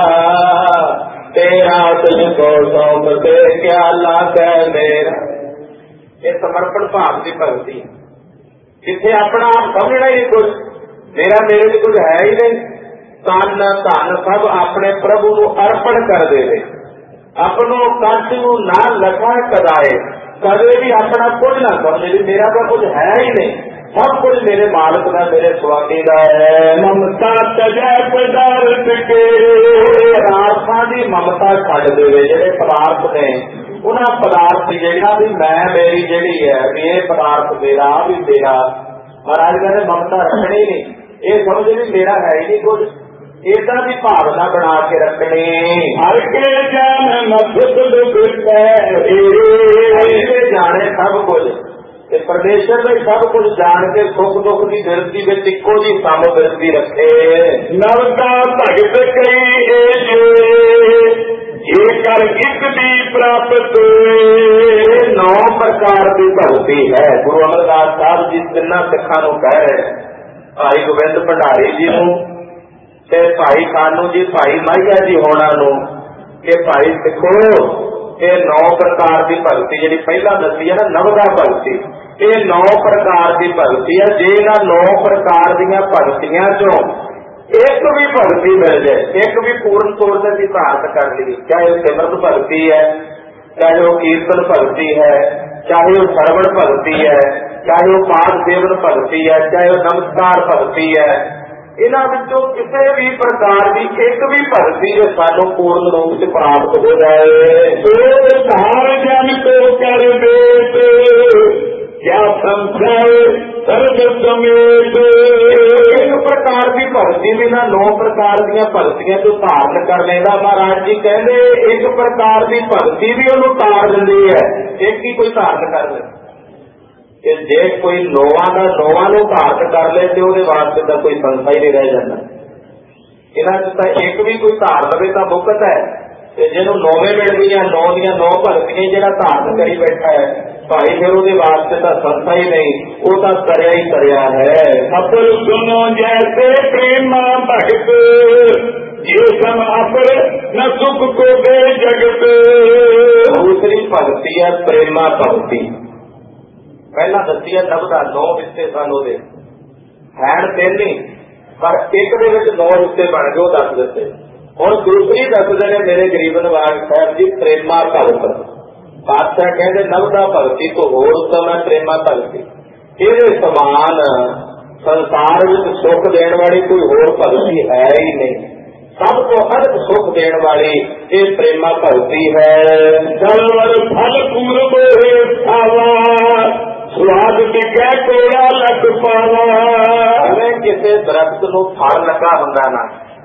ਤੇਰਾ ਤੁਝ ਕੋ ਸੌਂਪ ਦੇ ਕਿਆ ਲਾਗੈ ਮੇਰਾ। ਇਹ ਸਮਰਪਣ ਭਾਵ ਦੀ ਭਗਤੀ, ਜਿੱਥੇ ਆਪਣਾ ਆਪ ਸਮਝਣਾ ਹੀ ਕੁਝ, ਮੇਰਾ ਮੇਰੇ ਚ ਕੁਝ ਹੈ ਹੀ ਨਹੀਂ। ਤਨ ਧਨ ਸਭ ਆਪਣੇ ਪ੍ਰਭੂ ਨੂੰ ਅਰਪਣ ਕਰ ਦੇਵੇ। ਆਪਣੋ ਕੱਚ ਨੂੰ ਨਾ ਲਖਾ ਕਦਾਏ, ਕਦੇ ਵੀ ਆਪਣਾ ਕੁਝ ਨਾ ਸਮਝੇ ਵੀ ਮੇਰਾ ਤਾਂ ਕੁਝ ਹੈ ਹੀ ਨਹੀਂ, ਸਭ ਕੁਝ ਮੇਰੇ ਮਾਲਕ ਦਾ, ਮੇਰੇ ਸੁਆਮੀ ਦਾ ਹੈ। ਮਮਤਾ ਤਜੈ ਪਦਾਰਥ ਕੇ, ਪਦਾਰਥਾਂ ਦੀ ਮਮਤਾ ਛੱਡ ਦੇਵੇ। ਜਿਹੜੇ ਪਦਾਰਥ ਨੇ ਉਹਨਾਂ ਪਦਾਰਥ ਜਿਹੜਾ ਵੀ ਮੈਂ ਮੇਰੀ ਜਿਹੜੀ ਹੈ ਵੀ ਇਹ ਪਦਾਰਥ ਮੇਰਾ ਵੀ ਮੇਰਾ। ਮਹਾਰਾਜ ਕਹਿੰਦੇ ਮਮਤਾ ਰੱਖਣੀ ਨਹੀਂ, ਇਹ ਸਮਝੇ ਵੀ ਮੇਰਾ ਹੈ ਹੀ ਨਹੀਂ ਕੁਝ, ਇਹਦਾ ਦੀ ਭਾਵਨਾ ਬਣਾ ਕੇ ਰੱਖਣੀ। ਹਰ ਕੇ ਜਾਣ ਸੁਖ ਦੁਖ ਜਾਣੇ ਸਭ ਕੁਝ ਤੇ ਪਰਮੇਸ਼ਰ ਨੇ ਸਭ ਕੁਝ ਜਾਣ ਕੇ ਸੁੱਖ ਦੁੱਖ ਦੀ ਬਿਰਤੀ ਵਿੱਚ ਇੱਕੋ ਜੀ ਸਮ ਬਿਰਤੀ ਰੱਖੇ। ਨਵਤਾ ਭਗਤ ਕਈ ਜੇ ਕਰ ਇੱਕ ਦੀ ਪ੍ਰਾਪਤ ਇਹ 9 ਪ੍ਰਕਾਰ ਦੀ ਭਗਤੀ ਹੈ। ਗੁਰੂ ਅਮਰਦਾਸ ਸਾਹਿਬ ਜੀ ਤਿੰਨਾਂ ਸਿੱਖਾਂ ਨੂੰ ਕਹਿ ਰਹੇ, ਭਾਈ ਗੋਬਿੰਦ ਭੰਡਾਰੀ ਜੀ ਨੂੰ ਤੇ ਭਾਈ ਕਾਨੂ ਜੀ, ਭਾਈ ਮਾਹੀਆ ਜੀ ਹੋਣਾ ਨੂੰ, ਕਿ ਭਾਈ ਸਿੱਖੋ ਇਹ 9 ਪ੍ਰਕਾਰ ਦੀ ਭਗਤੀ ਜਿਹੜੀ ਪਹਿਲਾਂ ਦੱਸੀ ਹੈ ਨਾ, ਨਵਦਾ ਭਗਤੀ, ਇਹ 9 ਪ੍ਰਕਾਰ ਦੀ ਭਗਤੀ ਹੈ। ਜੇ ਇਹਨਾਂ 9 ਪ੍ਰਕਾਰ ਦੀਆਂ ਭਗਤੀਆਂ ਚੋਂ ਇੱਕ ਵੀ ਭਗਤੀ ਮਿਲ ਜਾਏ, ਇੱਕ ਵੀ ਪੂਰਨ ਤੌਰ ਤੇ ਅਸੀਂ ਧਾਰਤ ਕਰ ਲਈਏ, ਚਾਹੇ ਉਹ ਸਿਮਰਨ ਭਗਤੀ ਹੈ, ਚਾਹੇ ਉਹ ਕੀਰਤਨ ਭਗਤੀ ਹੈ, ਚਾਹੇ ਉਹ ਸਰਵਣ ਭਗਤੀ ਹੈ, ਚਾਹੇ ਉਹ ਪਾਠ ਸੇਵਨ ਭਗਤੀ ਹੈ, ਚਾਹੇ ਉਹ ਨਮਸਕਾਰ ਭਗਤੀ ਹੈ, ਇਹਨਾਂ ਵਿੱਚੋਂ ਕਿਸੇ ਵੀ ਪ੍ਰਕਾਰ ਦੀ ਇੱਕ ਵੀ ਭਗਤੀ ਜੇ ਸਾਨੂੰ ਪੂਰਨ ਰੂਪ ਚ ਪ੍ਰਾਪਤ ਹੋ ਜਾਏ, ਸੋ ਧਾਰ ਜਨ ਕੋ ਕਰ ਦੇਤ ਕਿਆ ਸੰਸਾਰ ਸਰਬ ਸਮੇਤ। ਇੱਕ ਪ੍ਰਕਾਰ ਦੀ ਭਗਤੀ ਬਿਨਾਂ 9 ਪ੍ਰਕਾਰ ਦੀਆਂ ਭਗਤੀਆਂ ਤੋਂ ਧਾਰਨ ਕਰ ਲੈਂਦਾ। ਮਹਾਰਾਜ ਜੀ ਕਹਿੰਦੇ ਇੱਕ ਪ੍ਰਕਾਰ ਦੀ ਭਗਤੀ ਵੀ ਉਹਨੂੰ ਤਾਰ ਦਿੰਦੀ ਹੈ, ਇੱਕ ਹੀ ਕੋਈ ਧਾਰਨ ਕਰ ਲੈ। ਕਿ ਜੇ ਕੋਈ 9 ਨੂੰ ਧਾਰਨ ਕਰ ਲੈ ਤੇ ਉਹਦੇ ਵਾਸਤੇ ਤਾਂ ਕੋਈ ਸੰਸਾ ਹੀ ਨਹੀਂ ਰਹਿ ਜਾਂਦਾ। ਇਹਨਾਂ ਚ ਤਾਂ ਇੱਕ ਵੀ ਕੋਈ ਧਾਰ ਲਵੇ ਤਾਂ ਮੁਕਤ ਹੈ, ਤੇ ਜਿਹਨੂੰ 9ਵੇਂ ਮਿਲ ਗਈਆਂ 9 ਦੀਆਂ 9 ਭਗਤੀਆਂ ਜਿਹੜਾ ਧਾਰਨ ਕਰੀ ਬੈਠਾ ਹੈ ਭਾਈ, ਫਿਰ ਉਹਦੇ ਵਾਸਤੇ ਤਾਂ ਸੰਸਾ ਹੀ ਨਹੀਂ, ਉਹ ਤਾਂ ਕਰਿਆ ਹੀ ਕਰਿਆ ਹੈ। ਅਪਰ ਸੁਨੋ ਜੈਸੇ ਪ੍ਰੇਮਾ ਭਗਤ ਜੇ ਸਮ ਅਪਰ ਨ ਸੁਖ ਕੋ ਦੇ ਜਗਤ। ਦੂਸਰੀ ਭਗਤੀ ਹੈ ਪ੍ਰੇਮਾ ਭਗਤੀ। ਪਹਿਲਾਂ ਦੱਸੀ ਹੈ ਨਵਦਾ 9 ਹਿੱਸੇ ਸਨ ਉਹਦੇ, ਹੈਣ 3 ਨਹੀਂ ਪਰ ਇੱਕ ਦੇ ਵਿੱਚ 9 ਹਿੱਸੇ ਬਣ ਗਏ, ਉਹ ਦੱਸ ਦਿੱਤੇ। ਹੁਣ ਦੂਸਰੀ ਦੱਸਦੇ ਨੇ ਮੇਰੇ ਗਰੀਬ ਨਵਾਜ ਸਾਹਿਬ ਜੀ ਪ੍ਰੇਮਾ ਭਗਤ। ਪਾਤਸ਼ਾਹ ਕਹਿੰਦੇ ਨਵਦਾ ਭਗਤੀ ਤੋਂ ਹੋਰ ਉੱਤਮ ਹੈ ਪ੍ਰੇਮਾ ਭਗਤੀ। ਇਹਦੇ ਸਮਾਨ ਸੰਸਾਰ ਵਿੱਚ ਸੁੱਖ ਦੇਣ ਵਾਲੀ ਕੋਈ ਹੋਰ ਭਗਤੀ ਹੈ ਹੀ ਨਹੀਂ। ਸਭ ਤੋਂ ਅਧਿਕ ਸੁੱਖ ਦੇਣ ਵਾਲੀ ਇਹ ਪ੍ਰੇਮਾ ਭਗਤੀ ਹੈ। ਸਰਵਰ ਫਲ ਪੂਰਬ ਹੋਏ ਖਾਵਾ ਸਵਾਦ ਦਿਖੈ ਕੋੜਾ ਲਗ ਪਾਵਾ। ਜਿਵੇਂ ਕਿਸੇ ਦਰਖਤ ਨੂੰ ਫਲ ਲੱਗਾ ਹੁੰਦਾ ਨਾ,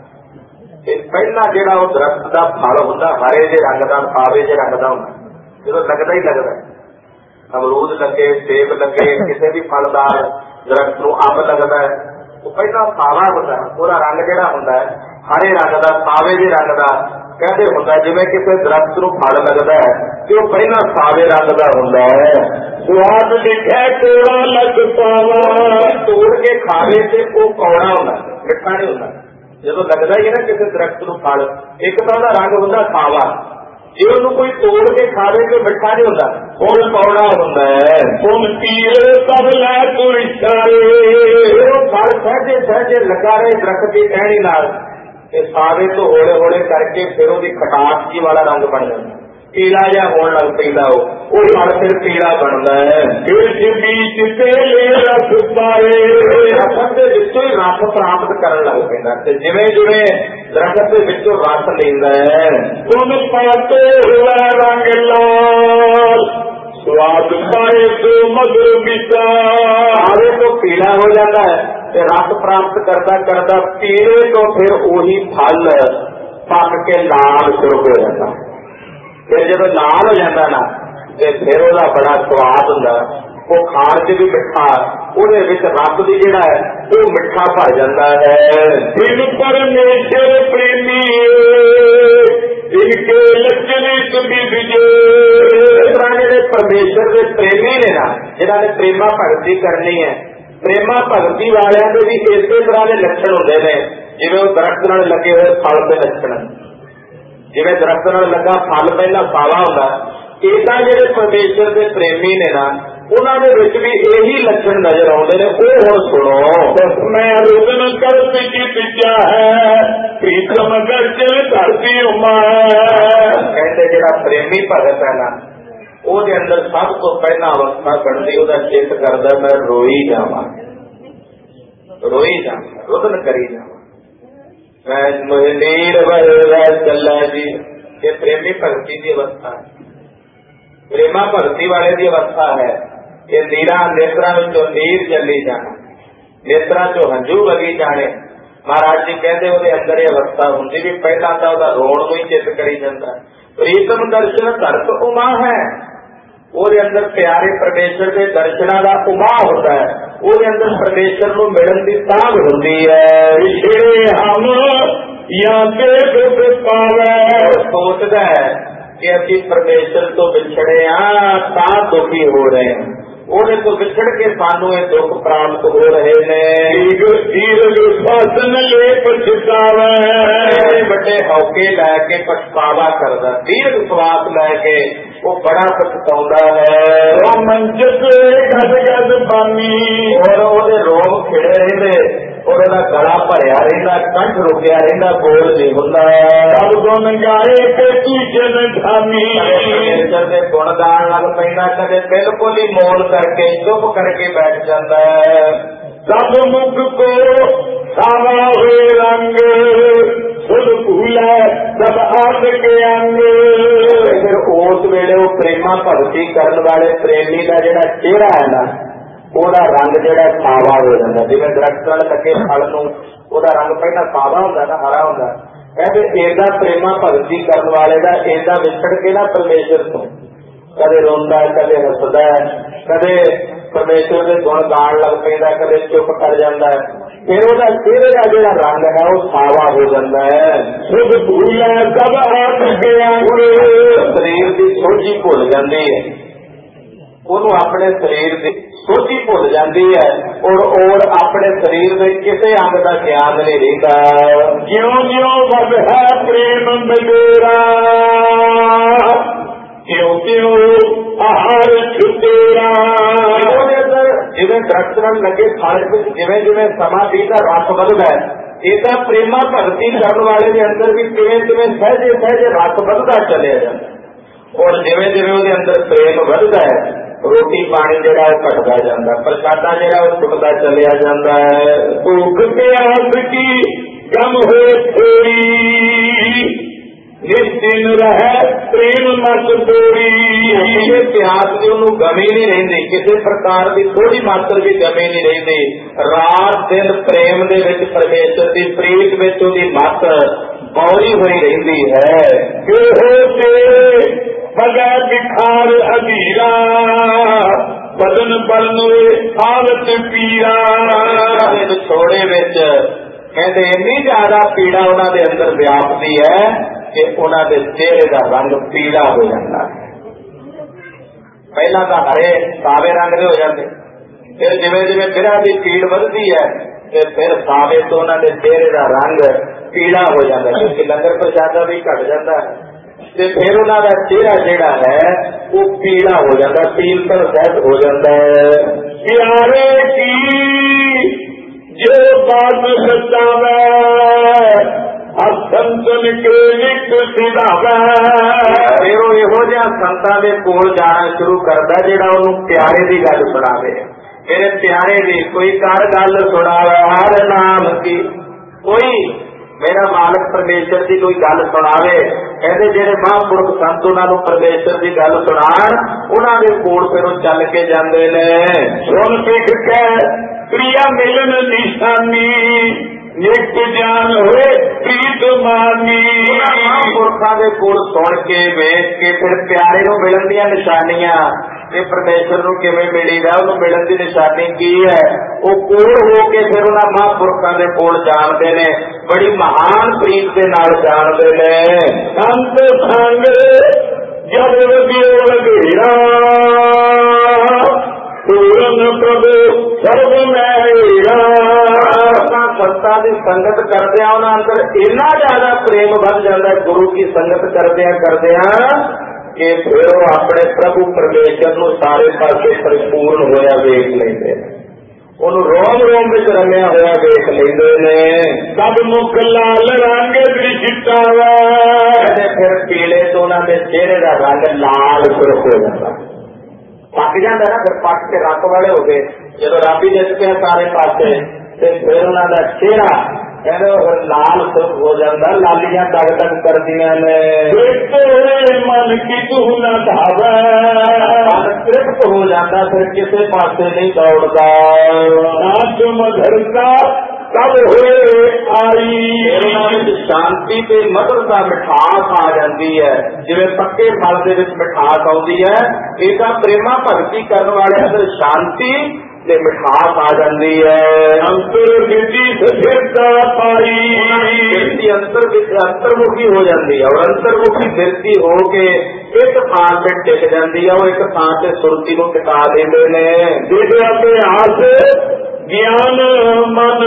ਤੇ ਪਹਿਲਾਂ ਜਿਹੜਾ ਉਹ ਦਰਖਤ ਦਾ ਫਲ ਹੁੰਦਾ ਹਰੇ ਜਿਹੇ ਰੰਗ ਦਾ, ਕਾਵੇ ਜਿਹੇ ਰੰਗ ਦਾ ਹੁੰਦਾ, ਜਦੋਂ ਲੱਗਦਾ ਹੀ ਲੱਗਦਾ। ਅਮਰੂਦ ਲੱਗੇ, ਸੇਬ ਲੱਗੇ, ਕਿਸੇ ਵੀ ਫਲਦਾਰ ਦਰਖਤ ਨੂੰ ਅੰਬ ਲੱਗਦਾ ਹੈ, ਉਹ ਪਹਿਲਾਂ ਸਾਵਾ ਹੁੰਦਾ, ਉਹਦਾ ਰੰਗ ਜਿਹੜਾ ਹੁੰਦਾ ਹੈ ਹਰੇ ਰੰਗ ਦਾ, ਸਾਵੇ ਜਿਹੇ ਰੰਗ ਦਾ ਕਹਿੰਦੇ ਹੁੰਦਾ। ਜਿਵੇਂ ਕਿਸੇ ਦਰਖਤ ਨੂੰ ਫਲ ਲੱਗਦਾ ਹੈ ਤੇ ਉਹ ਪਹਿਲਾਂ ਸਾਵੇ ਰੰਗ ਦਾ ਹੁੰਦਾ ਹੈ। ਸਵਾਦ ਦਿਖੈ ਕੋੜਾ ਲਗ ਪਾਵਾ, ਤੋੜ ਕੇ ਖਾਵੇ ਤੇ ਉਹ ਕੌੜਾ ਹੁੰਦਾ, ਮਿੱਠਾ ਨਹੀਂ ਹੁੰਦਾ। ਜਦੋਂ ਲੱਗਦਾ ਹੀ ਨਾ ਕਿਸੇ ਦਰਖਤ ਨੂੰ ਫਲ, ਇੱਕ ਤਾਂ ਉਹਦਾ ਰੰਗ ਹੁੰਦਾ ਸਾਵਾ, ਜੇ ਉਹਨੂੰ ਕੋਈ ਤੋੜ ਕੇ ਖਾਵੇ ਤੇ ਮਿੱਠਾ ਨਹੀਂ ਹੁੰਦਾ, ਉਹ ਕੌੜਾ ਹੁੰਦਾ ਹੈ। ਹੁਣ ਪੀਏ ਸਭ ਲੈ ਤੁਰਿਸ਼ਾਰੇ, ਉਹ ਫਲ ਸਹਿਜੇ ਸਹਿਜੇ ਲੱਗਾ ਰਹੇ ਦਰਖਤ ਦੀ ਟਹਿਣੀ ਨਾਲ, ਤੇ ਸਾਵੇ ਤੋਂ ਹੌਲੇ ਹੌਲੇ ਕਰਕੇ ਫਿਰ ਉਹਦੀ ਖਟਾਸ ਜੀ ਵਾਲਾ ਰੰਗ ਬਣ ਜਾਂਦਾ, ਪੀਲਾ ਜਿਹਾ ਹੋਣ ਲੱਗ ਪੈਂਦਾ। ਉਹ ਫਲ ਫਿਰ ਪੀਲਾ ਬਣਦਾ ਹੈ। ਫਿਰ ਬੀਜ ਤੇ ਰਸ ਪਾਏ, ਰਸ ਦੇ ਵਿੱਚੋਂ ਹੀ ਰਸ ਪ੍ਰਾਪਤ ਕਰਨ ਲੱਗ ਪੈਂਦਾ, ਤੇ ਜਿਵੇਂ ਜਿਵੇਂ ਦਰਖਤ ਦੇ ਵਿੱਚੋਂ ਰਸ ਲੈਂਦਾ ਹੈ, ਹੁਣ ਪਾਤੇ ਹੋਇਆ ਰੰਗ ਲਾਲ ਸਵਾਦ ਪਾਏ ਤੋਂ ਮਧੁਰ ਮਿੱਠਾ। ਆਵੇ ਤੋਂ ਪੀਲਾ ਹੋ ਜਾਂਦਾ ਹੈ ਤੇ ਰਸ ਪ੍ਰਾਪਤ ਕਰਦਾ ਕਰਦਾ ਪੀਲੇ ਤੋਂ ਫਿਰ ਉਹੀ ਫਲ ਪੱਕ ਕੇ ਲਾਲ ਸ਼ੁਰੂ ਹੋ ਜਾਂਦਾ। ਫਿਰ ਜਦੋਂ ਲਾਲ ਹੋ ਜਾਂਦਾ ਨਾ ਤੇ ਫਿਰ ਉਹਦਾ ਬੜਾ ਸਵਾਦ ਹੁੰਦਾ, ਉਹ ਖਾਣ ਚ ਵੀ ਮਿੱਠਾ, ਉਹਦੇ ਵਿੱਚ ਰਸ ਵੀ ਜਿਹੜਾ ਹੈ ਉਹ ਮਿੱਠਾ ਭਰ ਜਾਂਦਾ ਹੈ। ਦਿਨ ਪਰਮੇਸ਼ਰ ਪ੍ਰੇਮੀ ਇਨਕੇ ਲੱਛਣੀ ਸੁਭੀ ਵਿਜੇ। ਇਸ ਤਰ੍ਹਾਂ ਜਿਹੜੇ ਪਰਮੇਸ਼ਰ ਦੇ ਪ੍ਰੇਮੀ ਨੇ ਨਾ, ਜਿਹਨਾਂ ਨੇ ਪ੍ਰੇਮਾ ਭਗਤੀ ਕਰਨੀ ਹੈ, ਪ੍ਰੇਮਾ ਭਗਤੀ ਵਾਲਿਆਂ ਦੇ ਵੀ ਇਸੇ ਤਰ੍ਹਾਂ ਦੇ ਲੱਛਣ ਹੁੰਦੇ ਨੇ ਜਿਵੇਂ ਉਹ ਦਰਖਤ ਨਾਲ ਲੱਗੇ ਹੋਏ ਫਲ ਦੇ ਲੱਛਣ। ਜਿਵੇਂ ਦਰਖਤ ਨਾਲ ਲੱਗਾ ਫਲ ਪਹਿਲਾਂ ਸਾਵਾ ਹੁੰਦਾ, ਏਦਾਂ ਜਿਹੜੇ ਪਰਮੇਸ਼ਰ ਦੇ ਪ੍ਰੇਮੀ ਨੇ ਨਾ, ਉਹਨਾਂ ਦੇ ਵਿੱਚ ਵੀ ਇਹੀ ਲੱਛਣ ਨਜ਼ਰ ਆਉਂਦੇ ਨੇ। ਉਹ ਹੁਣ ਸੁਣੋ, ਮੈਂ ਰੁਦਨ ਕਰ ਪਿੱਛਾ ਹੈ ਪ੍ਰੀਤਮ ਗਰਜਨ ਧਰਤੀ ਉਮਾ। ਕਹਿੰਦੇ ਜਿਹੜਾ ਪ੍ਰੇਮੀ ਭਗਤ ਹੈ ਨਾ, ਉਹਦੇ ਅੰਦਰ ਸਭ ਤੋਂ ਪਹਿਲਾਂ ਅਵਸਥਾ ਬਣਦੀ, ਉਹਦਾ ਚਿੱਤ ਕਰਦਾ ਮੈਂ ਰੋਈ ਜਾਵਾਂ, ਰੋਈ ਜਾਵਾਂ, ਰੁਦਨ ਕਰੀ ਜਾਵਾਂ, ਮੈਂ ਮਹੀਰ ਵਹਿ ਚੱਲਾ ਜੀ। ਇਹ ਪ੍ਰੇਮੀ ਭਗਤੀ ਦੀ ਅਵਸਥਾ ਹੈ। ਪ੍ਰੇਮਾ ਭਗਤੀ ਵਾਲੇ ਦੀ ਅਵਸਥਾ ਹੈ ਕਿ ਨੀਰਾਂ ਨੇਤਰਾਂ ਵਿੱਚੋਂ ਨੀਰ ਚੱਲੀ ਜਾਣਾ, ਨੇਤਰਾਂ ਚੋਂ ਹੰਝੂ ਵਗੀ ਜਾਣੇ, महाराज जी कहते ਉਹਦੇ ਅੰਦਰ ਇਹ ਅਵਸਥਾ ਹੁੰਦੀ ਵੀ ਪਹਿਲਾਂ ਤਾਂ ਉਹਦਾ ਰੋਣ ਨੂੰ ਹੀ ਚਿੱਤ ਕਰੀ ਜਾਂਦਾ। ਪ੍ਰੀਤਮ ਦਰਸ਼ਨ ਧਰਤ ਉਮਾ ਹੈ, ਉਹਦੇ ਅੰਦਰ ਪਿਆਰੇ ਪਰਮੇਸ਼ਰ ਦੇ ਦਰਸ਼ਨਾਂ ਦਾ ਉਮਾਹ ਹੁੰਦਾ ਹੈ, ਉਹਦੇ ਅੰਦਰ ਪਰਮੇਸ਼ਰ ਨੂੰ ਮਿਲਣ ਦੀ ਤਾਂਘ ਹੁੰਦੀ ਹੈ। ਵਿਛੜੇ ਹਮ ਜਾਂ ਤੇ ਦੁੱਖ ਪਾਵੇ, ਸੋਚਦਾ ਹੈ ਕਿ ਅਸੀਂ ਪਰਮੇਸ਼ਰ ਤੋਂ ਵਿਛੜੇ ਹਾਂ ਤਾਂ ਦੁਖੀ ਹੋ ਰਹੇ ਹਾਂ, ਉਹਦੇ ਤੋਂ ਵਿਛੜ ਕੇ ਸਾਨੂੰ ਇਹ ਦੁੱਖ ਪ੍ਰਾਪਤ ਹੋ ਰਹੇ ਨੇ। ਵੱਡੇ ਹੌਕੇ ਲੈ ਕੇ ਪਛਤਾਵਾ ਕਰਦਾ, ਦੀਰਘ ਸਵਾਸ ਲੈ ਕੇ ਉਹ ਬੜਾ ਪਛਤਾਉਂਦਾ ਹੈ। ਮੰਜਤ ਗਦ ਗਦ ਪਾਨੀ, ਔਰ ਉਹਦੇ ਰੋਗ ਖਿੜੇ ਰਹਿੰਦੇ, ਔਰ ਉਹਦਾ ਗਲਾ ਭਰਿਆ ਰਹਿੰਦਾ, ਕੰਠ ਰੁਕਿਆ ਰਹਿੰਦਾ, ਬੋਲ ਨਹੀਂ ਹੁੰਦਾ। ਸਭ ਗੁਣ ਗਾਏ ਤੇ ਤੂੰ ਧਾਮੀ, ਪਰਮੇਸ਼ਰ ਦੇ ਗੁਣ ਗਾਣ ਲੱਗ ਪੈਂਦਾ, ਕਦੇ ਬਿਲਕੁਲ ਹੀ ਮੌਨ ਕਰਕੇ ਚੁੱਪ ਕਰਕੇ ਬੈਠ ਜਾਂਦਾ ਹੈ। ਸਭ ਮੁਖ ਕੋ ਸਾਵਾ ਹੋਏ ਰੰਗ, ਸੁਧ ਭੂਲਾ ਸਭ ਆਪ ਕੇ ਅੰਗ। ਫਿਰ ਉਸ ਵੇਲੇ ਉਹ ਪ੍ਰੇਮਾ ਭਗਤੀ ਕਰਨ ਵਾਲੇ ਪ੍ਰੇਮੀ ਦਾ ਜਿਹੜਾ ਚਿਹਰਾ ਹੈ ਨਾ, ਉਹਦਾ ਰੰਗ ਜਿਹੜਾ ਸਾਵਾ ਹੋ ਜਾਂਦਾ। ਜਿਵੇਂ ਦਰਖਤ ਨਾਲ ਲੱਗੇ ਫਲ ਨੂੰ ਉਹਦਾ ਰੰਗ ਪਹਿਲਾਂ ਸਾਵਾ ਹੁੰਦਾ ਨਾ, ਹਰਾ ਹੁੰਦਾ। ਕਹਿੰਦੇ ਏਦਾਂ ਪ੍ਰੇਮਾ ਭਗਤੀ ਕਰਨ ਵਾਲੇ ਦਾ ਏਦਾਂ ਵਿਛੜ ਕੇ ਨਾ ਪਰਮੇਸ਼ਰ ਤੋਂ ਕਦੇ ਰੋਂਦਾ, ਕਦੇ ਹੱਸਦਾ, ਕਦੇ ਪਰਮੇਸ਼ਰ ਦੇ ਗੁਣ ਗਾਣ ਲੱਗ ਪੈਂਦਾ, ਕਦੇ ਚੁੱਪ ਕਰ ਜਾਂਦਾ ਹੈ। ਫਿਰ ਉਹਦਾ ਚਿਹਰੇ ਦਾ ਜਿਹੜਾ ਰੰਗ ਹੈ ਉਹ ਸਾਵਾ ਹੋ ਜਾਂਦਾ ਹੈ। ਸੁਧ ਭੂਲਾ ਸਭ ਆਪ ਗਿਆ, ਸਰੀਰ ਦੀ ਸੋਝੀ ਭੁੱਲ ਜਾਂਦੀ ਹੈ, ਉਹਨੂੰ ਆਪਣੇ ਸਰੀਰ ਦੀ ਸੋਝੀ ਭੁੱਲ ਜਾਂਦੀ ਹੈ, ਔਰ ਆਪਣੇ ਸਰੀਰ ਦੇ ਕਿਸੇ ਅੰਗ ਦਾ ਗਿਆਨ ਨਹੀਂ ਰਹਿੰਦਾ। ਜਿਉਂ ਜਿਉਂ ਵੱਧ ਹੈ ਪ੍ਰੇਮ ਮੇਰਾ, ਕਿਉਂ ਕਿਉਂ ਆਹਾਰ ਛੁਟੇਰਾ। ਉਹਦੇ ਅੰਦਰ ਜਿਵੇਂ ਦਰਖਤ ਨਾਲ ਲੱਗੇ ਫਲ ਵਿੱਚ ਜਿਵੇਂ ਜਿਵੇਂ ਸਮਾਂ ਬੀਤਦਾ ਰਸ ਵੱਧਦਾ ਹੈ, ਏਦਾਂ ਪ੍ਰੇਮਾ ਭਗਤੀ ਕਰਨ ਵਾਲੇ ਦੇ ਅੰਦਰ ਵੀ ਕਿਵੇਂ ਕਿਵੇਂ ਸਹਿਜੇ ਸਹਿਜੇ ਰਸ ਵੱਧਦਾ ਚੱਲਿਆ ਜਾਂਦਾ। ਔਰ ਜਿਵੇਂ ਜਿਵੇਂ ਉਹਦੇ ਅੰਦਰ ਪ੍ਰੇਮ ਵੱਧਦਾ ਹੈ, ਰੋਟੀ ਪਾਣੀ ਜਿਹੜਾ ਉਹ ਘਟਦਾ ਜਾਂਦਾ, ਪ੍ਰਸ਼ਾਦਾ ਜਿਹੜਾ ਉਹ ਟੁੱਟਦਾ ਚੱਲਿਆ ਜਾਂਦਾ ਹੈ। ਭੁੱਖ ਪਿਆਸ ਕੀ ਕਮ ਹੋਏ ਥੋੜੀ, ਨਿਸ਼ਚਿਨ ਰਹਿ ਪ੍ਰੇਮ ਮਤ ਤੋੜੀ। ਕਿਸੇ ਪਿਆਸ ਦੀ ਉਹਨੂੰ ਗਮੀ ਨਹੀਂ ਰਹਿੰਦੀ, ਕਿਸੇ ਪ੍ਰਕਾਰ ਦੀ ਥੋੜੀ ਮਾਤਰ ਵੀ ਗਮੀ ਨਹੀਂ ਰਹਿੰਦੀ। ਰਾਤ ਦਿਨ ਪ੍ਰੇਮ ਦੇ ਵਿੱਚ, ਪਰਮੇਸ਼ਰ ਦੀ ਪ੍ਰੀਤ ਵਿੱਚ ਉਹਦੀ ਮਤ ਬੌਲੀ ਹੋਈ ਰਹਿੰਦੀ ਹੈ। ਬਗੈ ਬਿਖਾਰ ਅਧੀਰਾ, ਬਦਨ ਬਲਨੋਏ ਹਾਲਤ ਪੀਰਾ। ਵਿਛੋੜੇ ਵਿੱਚ ਕਹਿੰਦੇ ਇੰਨੀ ਜ਼ਿਆਦਾ ਪੀੜਾ ਉਹਨਾਂ ਦੇ ਅੰਦਰ ਵਿਆਪਦੀ ਹੈ ਕਿ ਉਹਨਾਂ ਦੇ ਚਿਹਰੇ ਦਾ ਰੰਗ ਪੀਲਾ ਹੋ ਜਾਂਦਾ ਹੈ। ਪਹਿਲਾਂ ਤਾਂ ਹਰੇ ਸਾਵੇ ਰੰਗ ਦੇ ਹੋ ਜਾਂਦੇ, ਫਿਰ ਜਿਵੇਂ ਜਿਵੇਂ ਬਿਰਹਾ ਦੀ ਪੀੜ ਵੱਧਦੀ ਹੈ ਤੇ ਫਿਰ ਸਾਵੇ ਤੋਂ ਉਹਨਾਂ ਦੇ ਚਿਹਰੇ ਦਾ ਰੰਗ ਪੀਲਾ ਹੋ ਜਾਂਦਾ, ਕਿਉਂਕਿ ਲੰਗਰ ਪ੍ਰਸ਼ਾਦਾ ਵੀ ਘਟ ਜਾਂਦਾ ਹੈ ਤੇ ਫਿਰ ਉਹਨਾਂ ਦਾ ਚਿਹਰਾ ਜਿਹੜਾ ਹੈ ਉਹ ਪੀਲਾ ਹੋ ਜਾਂਦਾ, ਪੀਲਤਰ ਸਹਿਤ ਹੋ ਜਾਂਦਾ ਹੈ। ਪਿਆਰੇ ਕੀ ਜੋ ਬਾਤ ਸਤਾਵੇ, ਸੰਤਨ ਕੇ ਲਿਖ ਸਿਧਾਵੇ। ਫਿਰ ਉਹ ਇਹੋ ਜਿਹਾ ਸੰਤਾਂ ਦੇ ਕੋਲ ਜਾਣਾ ਸ਼ੁਰੂ ਕਰਦਾ ਜਿਹੜਾ ਉਹਨੂੰ ਪਿਆਰੇ ਦੀ ਗੱਲ ਸੁਣਾਵੇ। ਮੇਰੇ ਪਿਆਰੇ ਦੀ ਕੋਈ ਕਰ ਗੱਲ ਸੁਣਾਵੇ, ਹਰ ਨਾਮ ਕੀ ਕੋਈ ਮੇਰਾ ਮਾਲਕ ਪਰਮੇਸ਼ਰ ਦੀ ਕੋਈ ਗੱਲ ਸੁਣਾਵੇ। ਕਹਿੰਦੇ ਜਿਹੜੇ ਮਹਾਂਪੁਰਖ ਸੰਤ ਉਹਨਾਂ ਨੂੰ ਪਰਮੇਸ਼ਰ ਦੀ ਗੱਲ ਸੁਣਾਣ, ਉਹਨਾਂ ਦੇ ਕੋਲ ਫਿਰ ਉਹ ਚੱਲ ਕੇ ਜਾਂਦੇ ਨੇ। ਸੁਣ ਸਿੱਖ ਕੇ ਪ੍ਰਿਆ ਮਿਲਨ ਨਿਸ਼ਾਨੀ, ਨਿਤ ਜਾਨ ਹੋਏ ਪ੍ਰੀਤ ਮਾਨੀ। ਮਹਾਂਪੁਰਖਾਂ ਦੇ ਕੋਲ ਸੁਣ ਕੇ ਵੇਖ ਕੇ ਫਿਰ ਪਿਆਰੇ ਨੂੰ ਮਿਲਣ ਦੀਆਂ ਨਿਸ਼ਾਨੀਆਂ, ਤੇ ਪਰਮੇਸ਼ਰ ਨੂੰ ਕਿਵੇਂ ਮਿਲੀਦਾ, ਉਹਨੂੰ ਮਿਲਣ ਦੀ ਨਿਸ਼ਾਨੀ ਕੀ ਹੈ, ਉਹ ਕੋਲ ਹੋ ਕੇ ਫਿਰ ਉਹਨਾਂ ਮਹਾਂਪੁਰਖਾਂ ਦੇ ਕੋਲ ਜਾਣਦੇ ਨੇ, ਬੜੀ ਮਹਾਨ ਪ੍ਰੀਤ ਦੇ ਨਾਲ ਜਾਣਦੇ ਨੇ। ਸੰਤ ਸੰਗ ਜਦ ਵਿਓ ਲਗੇਰਾ, ਪੂਰਨ ਪ੍ਰਭੂ ਸਰਬ ਮਹਿਰਾ। ਸੰਤਾਂ ਦੀ ਸੰਗਤ ਕਰਦਿਆਂ ਉਹਨਾਂ ਅੰਦਰ ਇੰਨਾ ਜ਼ਿਆਦਾ ਪ੍ਰੇਮ ਵੱਧ ਜਾਂਦਾ, ਗੁਰੂ ਕੀ ਸੰਗਤ ਕਰਦਿਆਂ ਕਿ ਫਿਰ ਉਹ ਆਪਣੇ ਪ੍ਰਭੂ ਪਰਮੇਸ਼ਰ ਨੂੰ ਸਾਰੇ ਪਾਸੇ ਪਰਿਪੂਰਨ ਹੋਇਆ ਵੇਖ ਲੈਂਦੇ ਨੇ, ਉਹਨੂੰ ਰੋਮ ਰੋਮ ਵਿੱਚ ਰੰਗਿਆ ਹੋਇਆ ਵੇਖ ਲੈਂਦੇ ਨੇ। ਸਭ ਮੁਖ ਲਾਲ ਰੰਗ ਦ੍ਰਿਸ਼ਟਾ ਵੇ, ਫਿਰ ਪੀਲੇ ਤੋਂ ਉਹਨਾਂ ਦੇ ਚਿਹਰੇ ਦਾ ਰੰਗ ਲਾਲ ਸੁਰਖ ਹੋ ਜਾਂਦਾ, ਪੱਕ ਜਾਂਦਾ ਨਾ, ਫਿਰ ਪੱਕ ਕੇ ਰੰਗ ਵਾਲੇ ਹੋ ਗਏ। ਜਦੋਂ ਰਾਬੀ ਜਿੱਤ ਪਿਆ ਸਾਰੇ ਪਾਸੇ ਤੇ ਫਿਰ ਉਹਨਾਂ ਦਾ ਚਿਹਰਾ ਕਹਿੰਦੇ ਉਹ ਲਾਲ ਸੁਰਖ ਹੋ ਜਾਂਦਾ, ਲਾਲੀਆਂ ਟਕ ਟਕ ਕਰਦੀਆਂ ਨੇ। ਮਨ ਕੀ ਤੂੰ ਨਾ ਧਾਵੇ, ਮਨ ਤ੍ਰਿਪਤ ਹੋ ਜਾਂਦਾ, ਫਿਰ ਕਿਸੇ ਪਾਸੇ ਨਹੀਂ ਦੌੜਦਾ। ਨਾਚ ਮਧਰਤਾ तब होए आई। शांति ते मधुरता मिठास आ जाती है, जिवें पक्के फल दे विच मिठास आउंदी है, इह तां प्रेमा भगती करन वाले अंदर शांति ते मिठास आ जाती है। अंतर विधि स्थिरता पाई, अंतर्मुखी हो जाती है और अंतर्मुखी दृष्टि हो के एक थान पे टिक जाती है, वो एक थान से सुरती को टिका देते ने। जिसे अभ्यास ज्ञान मन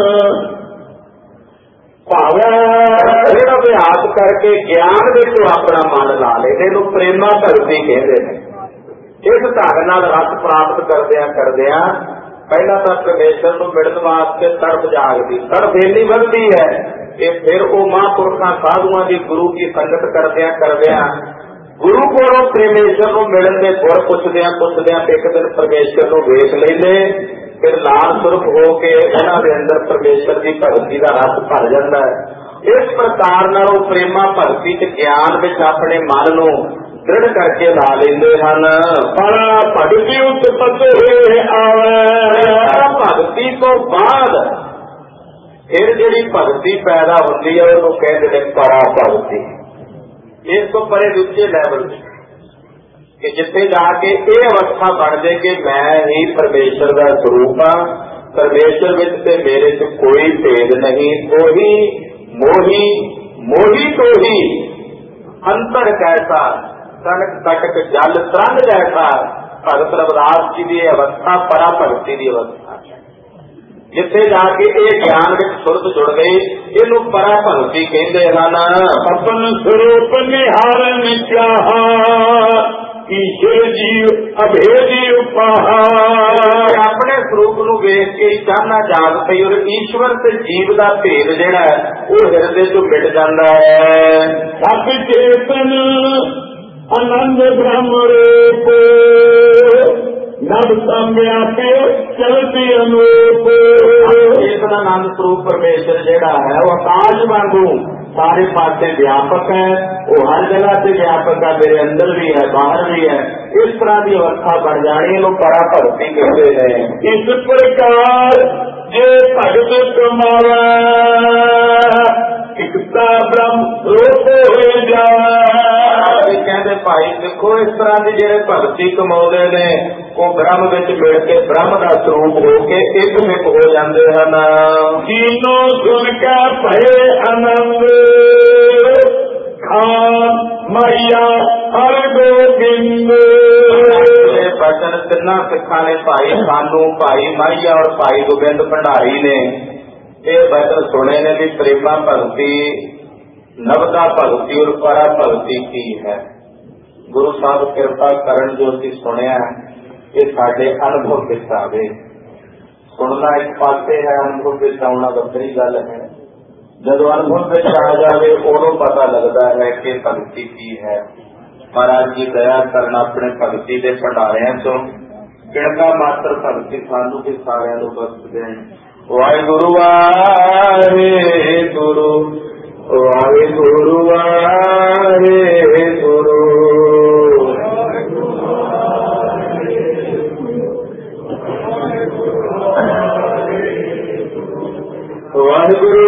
भावे, फिर अभ्यास करके ज्ञान विच अपना मन ला लेते, इहनूं प्रेमा भगती कहते हैं। इस ढंग नाल रस प्राप्त करदिया पहला तो परमेश्वर को मिलण वास्ते तड़प जागती, तड़प इन्नी बढ़ती है कि फिर वो महापुरुषों साधुओं की गुरु की संगत करदिया गुरु को परमेश्वर को मिलण के गुर पुछदिया एक दिन परमेश्वर को वेख लेंदे, फिर लाल सुरख हो के उन्होंने अंदर परमेश्वर की भगती का रस भर जाता है। इस प्रकार नाल वो प्रेमा भगती च ज्ञान विच अपने मन नूं दृढ़ करके ला लेंदे हन। बड़ा भगती उत्पत्त हुए आवे, भगती तो बाद फिर जी भगती पैदा होती है उसको कहते हैं परा भगती। इस तो परे दूसरे लैवल कि जिथे जाके ये अवस्था बन जाए कि मैं ही परमेश्वर का स्वरूप हाँ, परमेश्वर विच ते मेरे च कोई भेद नहीं, कोई मोही मोही तो ही अंतर कैसा कनक कटक जल तरंग जैसा। भगत रविदास जी की अवस्था परा भगती की अवस्था, जिथे जाके ये ज्ञान विच सुरत जुड़ गई, इनू परा भगती कहते हैं। अपन स्वरूप निहारन चाहा, ईश्वर जीव अभेदी उपाहा। अपने स्वरूप नूं वेख के चाहना जाग पई और ईश्वर ते जीव का भेद जिहड़ा है वो हिरदे चों मिट जाता है। सब चेतन आनंद ब्रह्म रूप, नभ संव्यापी चलती अनूप। चेतन आनंद स्वरूप परमेश्वर जिहड़ा है वो आकाश वांगू सारे पासे व्यापक है, वो हर जगह से व्यापक है, मेरे अंदर भी है बाहर भी है। इस तरह की अवस्था बन जानी लोग परा भगती कहते हैं। इस प्रकार जे भगत कमावा, इकता ब्रह्म रूप हो जाए। कहते भाई देखो इस तरह की जेडे भगती कमाउंदे ने वो ब्रह्म विच मिल के ब्रह्म का स्वरूप हो के एक मिक हो जाते हैं। तीनों सुन के भये आनंद, खान मैया हर गोबिंद। बचन तिना सिखा ने भाई खानू, भाई माइया और भाई गोबिंद भंडारी ने ये बचन सुने ने भी प्रेमा भगती, नवता भगती और परा भगती की है। गुरु साहब कृपा करन जो असीं सुनिया ये साडे अनुभव विच आवे। सुनना एक पासे है, अनुभव विच आउणा वखरी गल है। जदों अनुभव विच आ जावे उदों पता लगता है कि भगती की है। महाराज जी दया करना अपने भगती के भंडारियां चों किणका मात्र भगती सानू भी सारिਆਂ ਨੂੰ बख्श देण। वाहिगुरु वाहिगुरु वाहिगुरु वाहिगुरु। वाहिगुरु